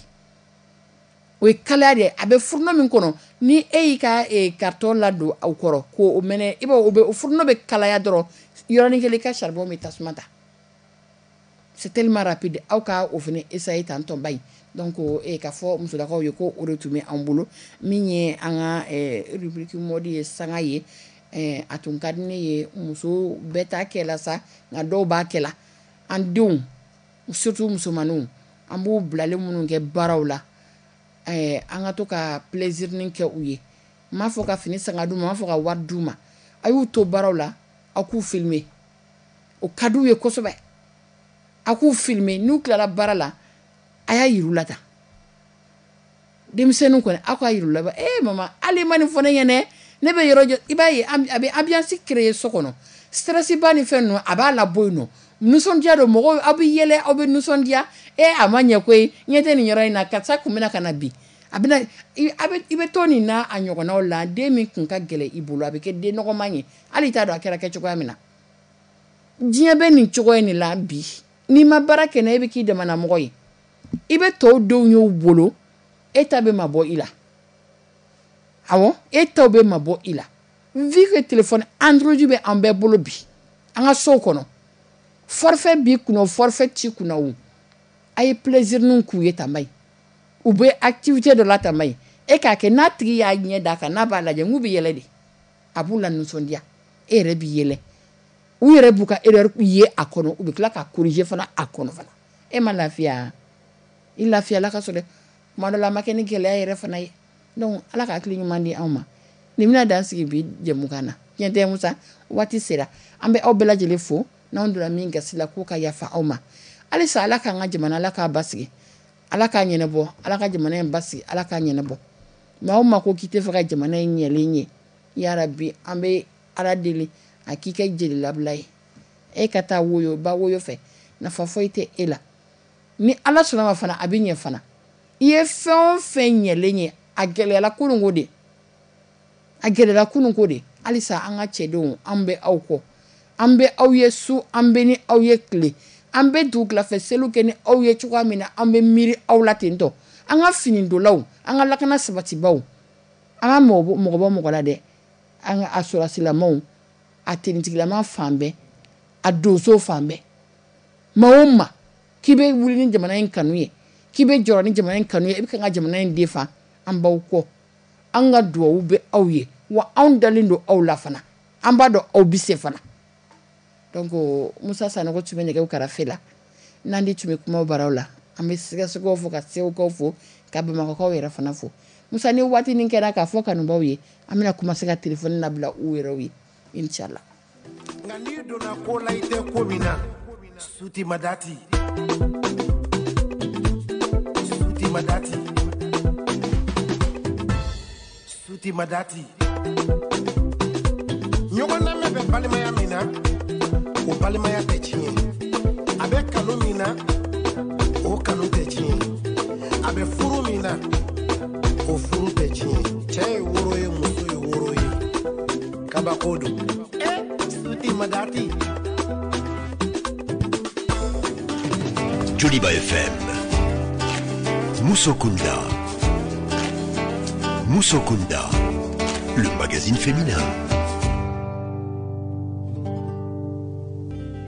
S2: a bɛ fourneau min kɔnɔ ni e y'i ka carton ladon aw kɔrɔ k'o mɛnɛ i b'a o fourneau bɛ kalaya dɔrɔn yɔrɔnin kelen i ka charbon bɛ tasuma ta c'est tellement rapide aw ka o fana essayer tantɔ ba in donc ka fɔ musolakaw ye ko o de tun bɛ an bolo min ye an ka rubrique mode ye sanga ye a tun ka di ne ye muso bɛɛ t'a kɛ la sa nka dɔw b'a kɛ la an denw surtout musomaninw an b'u bilalen minnu kɛ baaraw la an ka to ka plaisir kɛ u ye n m'a fɔ ka fini sanga d'u ma n m'a fɔ ka wari d'u ma a y'u to baaraw la aw k'u filmer o ka d'u ye kosɛbɛ a k'u filmer n'u tilala baara la a y'a yir'u la tan denmisɛnninw kɔni aw k'a yir'u la mama hali ma nin fɔ ne ɲɛna ne bɛ yɔrɔ jɔ i b'a ye a bɛ ambiance créer so kɔnɔ stress ba ni fɛn ninnu a b'a labɔ yen nɔ nisɔndiya don mɔgɔw aw bɛ yɛlɛ aw bɛ nisɔndiya a ma ɲɛ koyi ɲɛ tɛ nin yɔrɔ in na karisa kun bɛna ka na bi a bɛna i bɛ to nin n'a a ɲɔgɔnnaw la den min kun ka gɛlɛn i bolo a bɛ kɛ den nɔgɔman ye hali i t'a dɔn a kɛra kɛ cogoya min na diɲɛ bɛ nin cogoya in la bi n'i ma baara kɛ na e bɛ k'i damana mɔgɔ ye i bɛ tɔw denw y'u bolo e ta bɛ mabɔ i la awɔ e taw bɛ mabɔ i la vu que téléphone Android bɛ an bɛɛ bolo bi an ka sow kɔnɔ forfait b'i kunna o forfait t'i kunna o a ye plaisir ninnu k'u ye tan mayi u bɛ activité dɔ la tan mayi e k'a kɛ n'a tigi y'a ɲɛ d'a kan n'a b'a lajɛ n k'u bɛ yɛlɛ de a b'u la nisɔndiya e yɛrɛ b'i yɛlɛ u yɛrɛ b'u ka erreur ye a kɔnɔ u bɛ tila ka corriger fana a kɔnɔ fana e ma lafiya i lafiyala ka sɔrɔ tuma dɔ la a ma kɛ ni gɛlɛya yɛrɛ fana ye donc ala ka hakili ɲuman di anw ma nin bɛna dan sigi bi jɛmukan na tiɲɛ tɛ Musa waati sera an bɛ aw bɛɛ lajɛlen fo n'anw donna min gasi la k'u ka yafa aw ma halisa ala k'an ka jamana ala k'a basigi ala k'a ɲɛnabɔ ala ka jamana in basigi ala k'a ɲɛnabɔ maa o maa ko k'i tɛ fɛ ka jamana in ɲɛlen ye yarabi an bɛ ala deli a k'i kɛ jeli labila ye e ka taa ba woyo fɛ nafa foyi tɛ e la ni ala sɔnna ma fana a bɛ ɲɛ fana i ye fɛn o fɛn ɲɛlen ye a gɛlɛyala kununko de halisa an ka cɛdenw an bɛ aw kɔ an bɛ aw ye su an bɛ ni aw ye tile an bɛ dugulafɛ seliw kɛ ni aw ye cogoya min na an bɛ miiri aw la ten tɔ an ka finidolaw an ka lakana sabatibaw an ka mɔgɔ bɔ mɔgɔ la dɛ an ka asɔrasilamɛw a tenitigilama fan bɛɛ a donso fan bɛɛ maa o maa k'i bɛ wuli ni jamana in kanu ye k'i bɛ jɔrɔ ni jamana in kanu ye i bɛ ka jamana in defan an b'aw kɔ an ka duwawu bɛ aw ye wa anw dalen don aw la fana an b'a dɔn aw bɛ se fana donc Musa Sanogo tun bɛ nɛgɛw karafe la n'an di tun bɛ kumaw baraw la an bɛ sigasɛgɛw fo ka segukaw fo ka bamakɔkaw yɛrɛ fana fo Musa ni waati nin kɛra k'a fɔ kanubaw ye an bɛna commencer ka téléphone labila u yɛrɛw ye inchallah
S7: nka n'i donna ko la i tɛ ko min na suti madati ɲɔgɔn lamɛn bɛ balimaya min na o balimaya tɛ tiɲɛ a bɛ kanu min na o kanu tɛ tiɲɛ a bɛ furu min na o furu tɛ tiɲɛ cɛ ye woro ye muso ye woro ye kabako don suti madati
S1: Joliba FM. Moussokunda, le magazine féminin.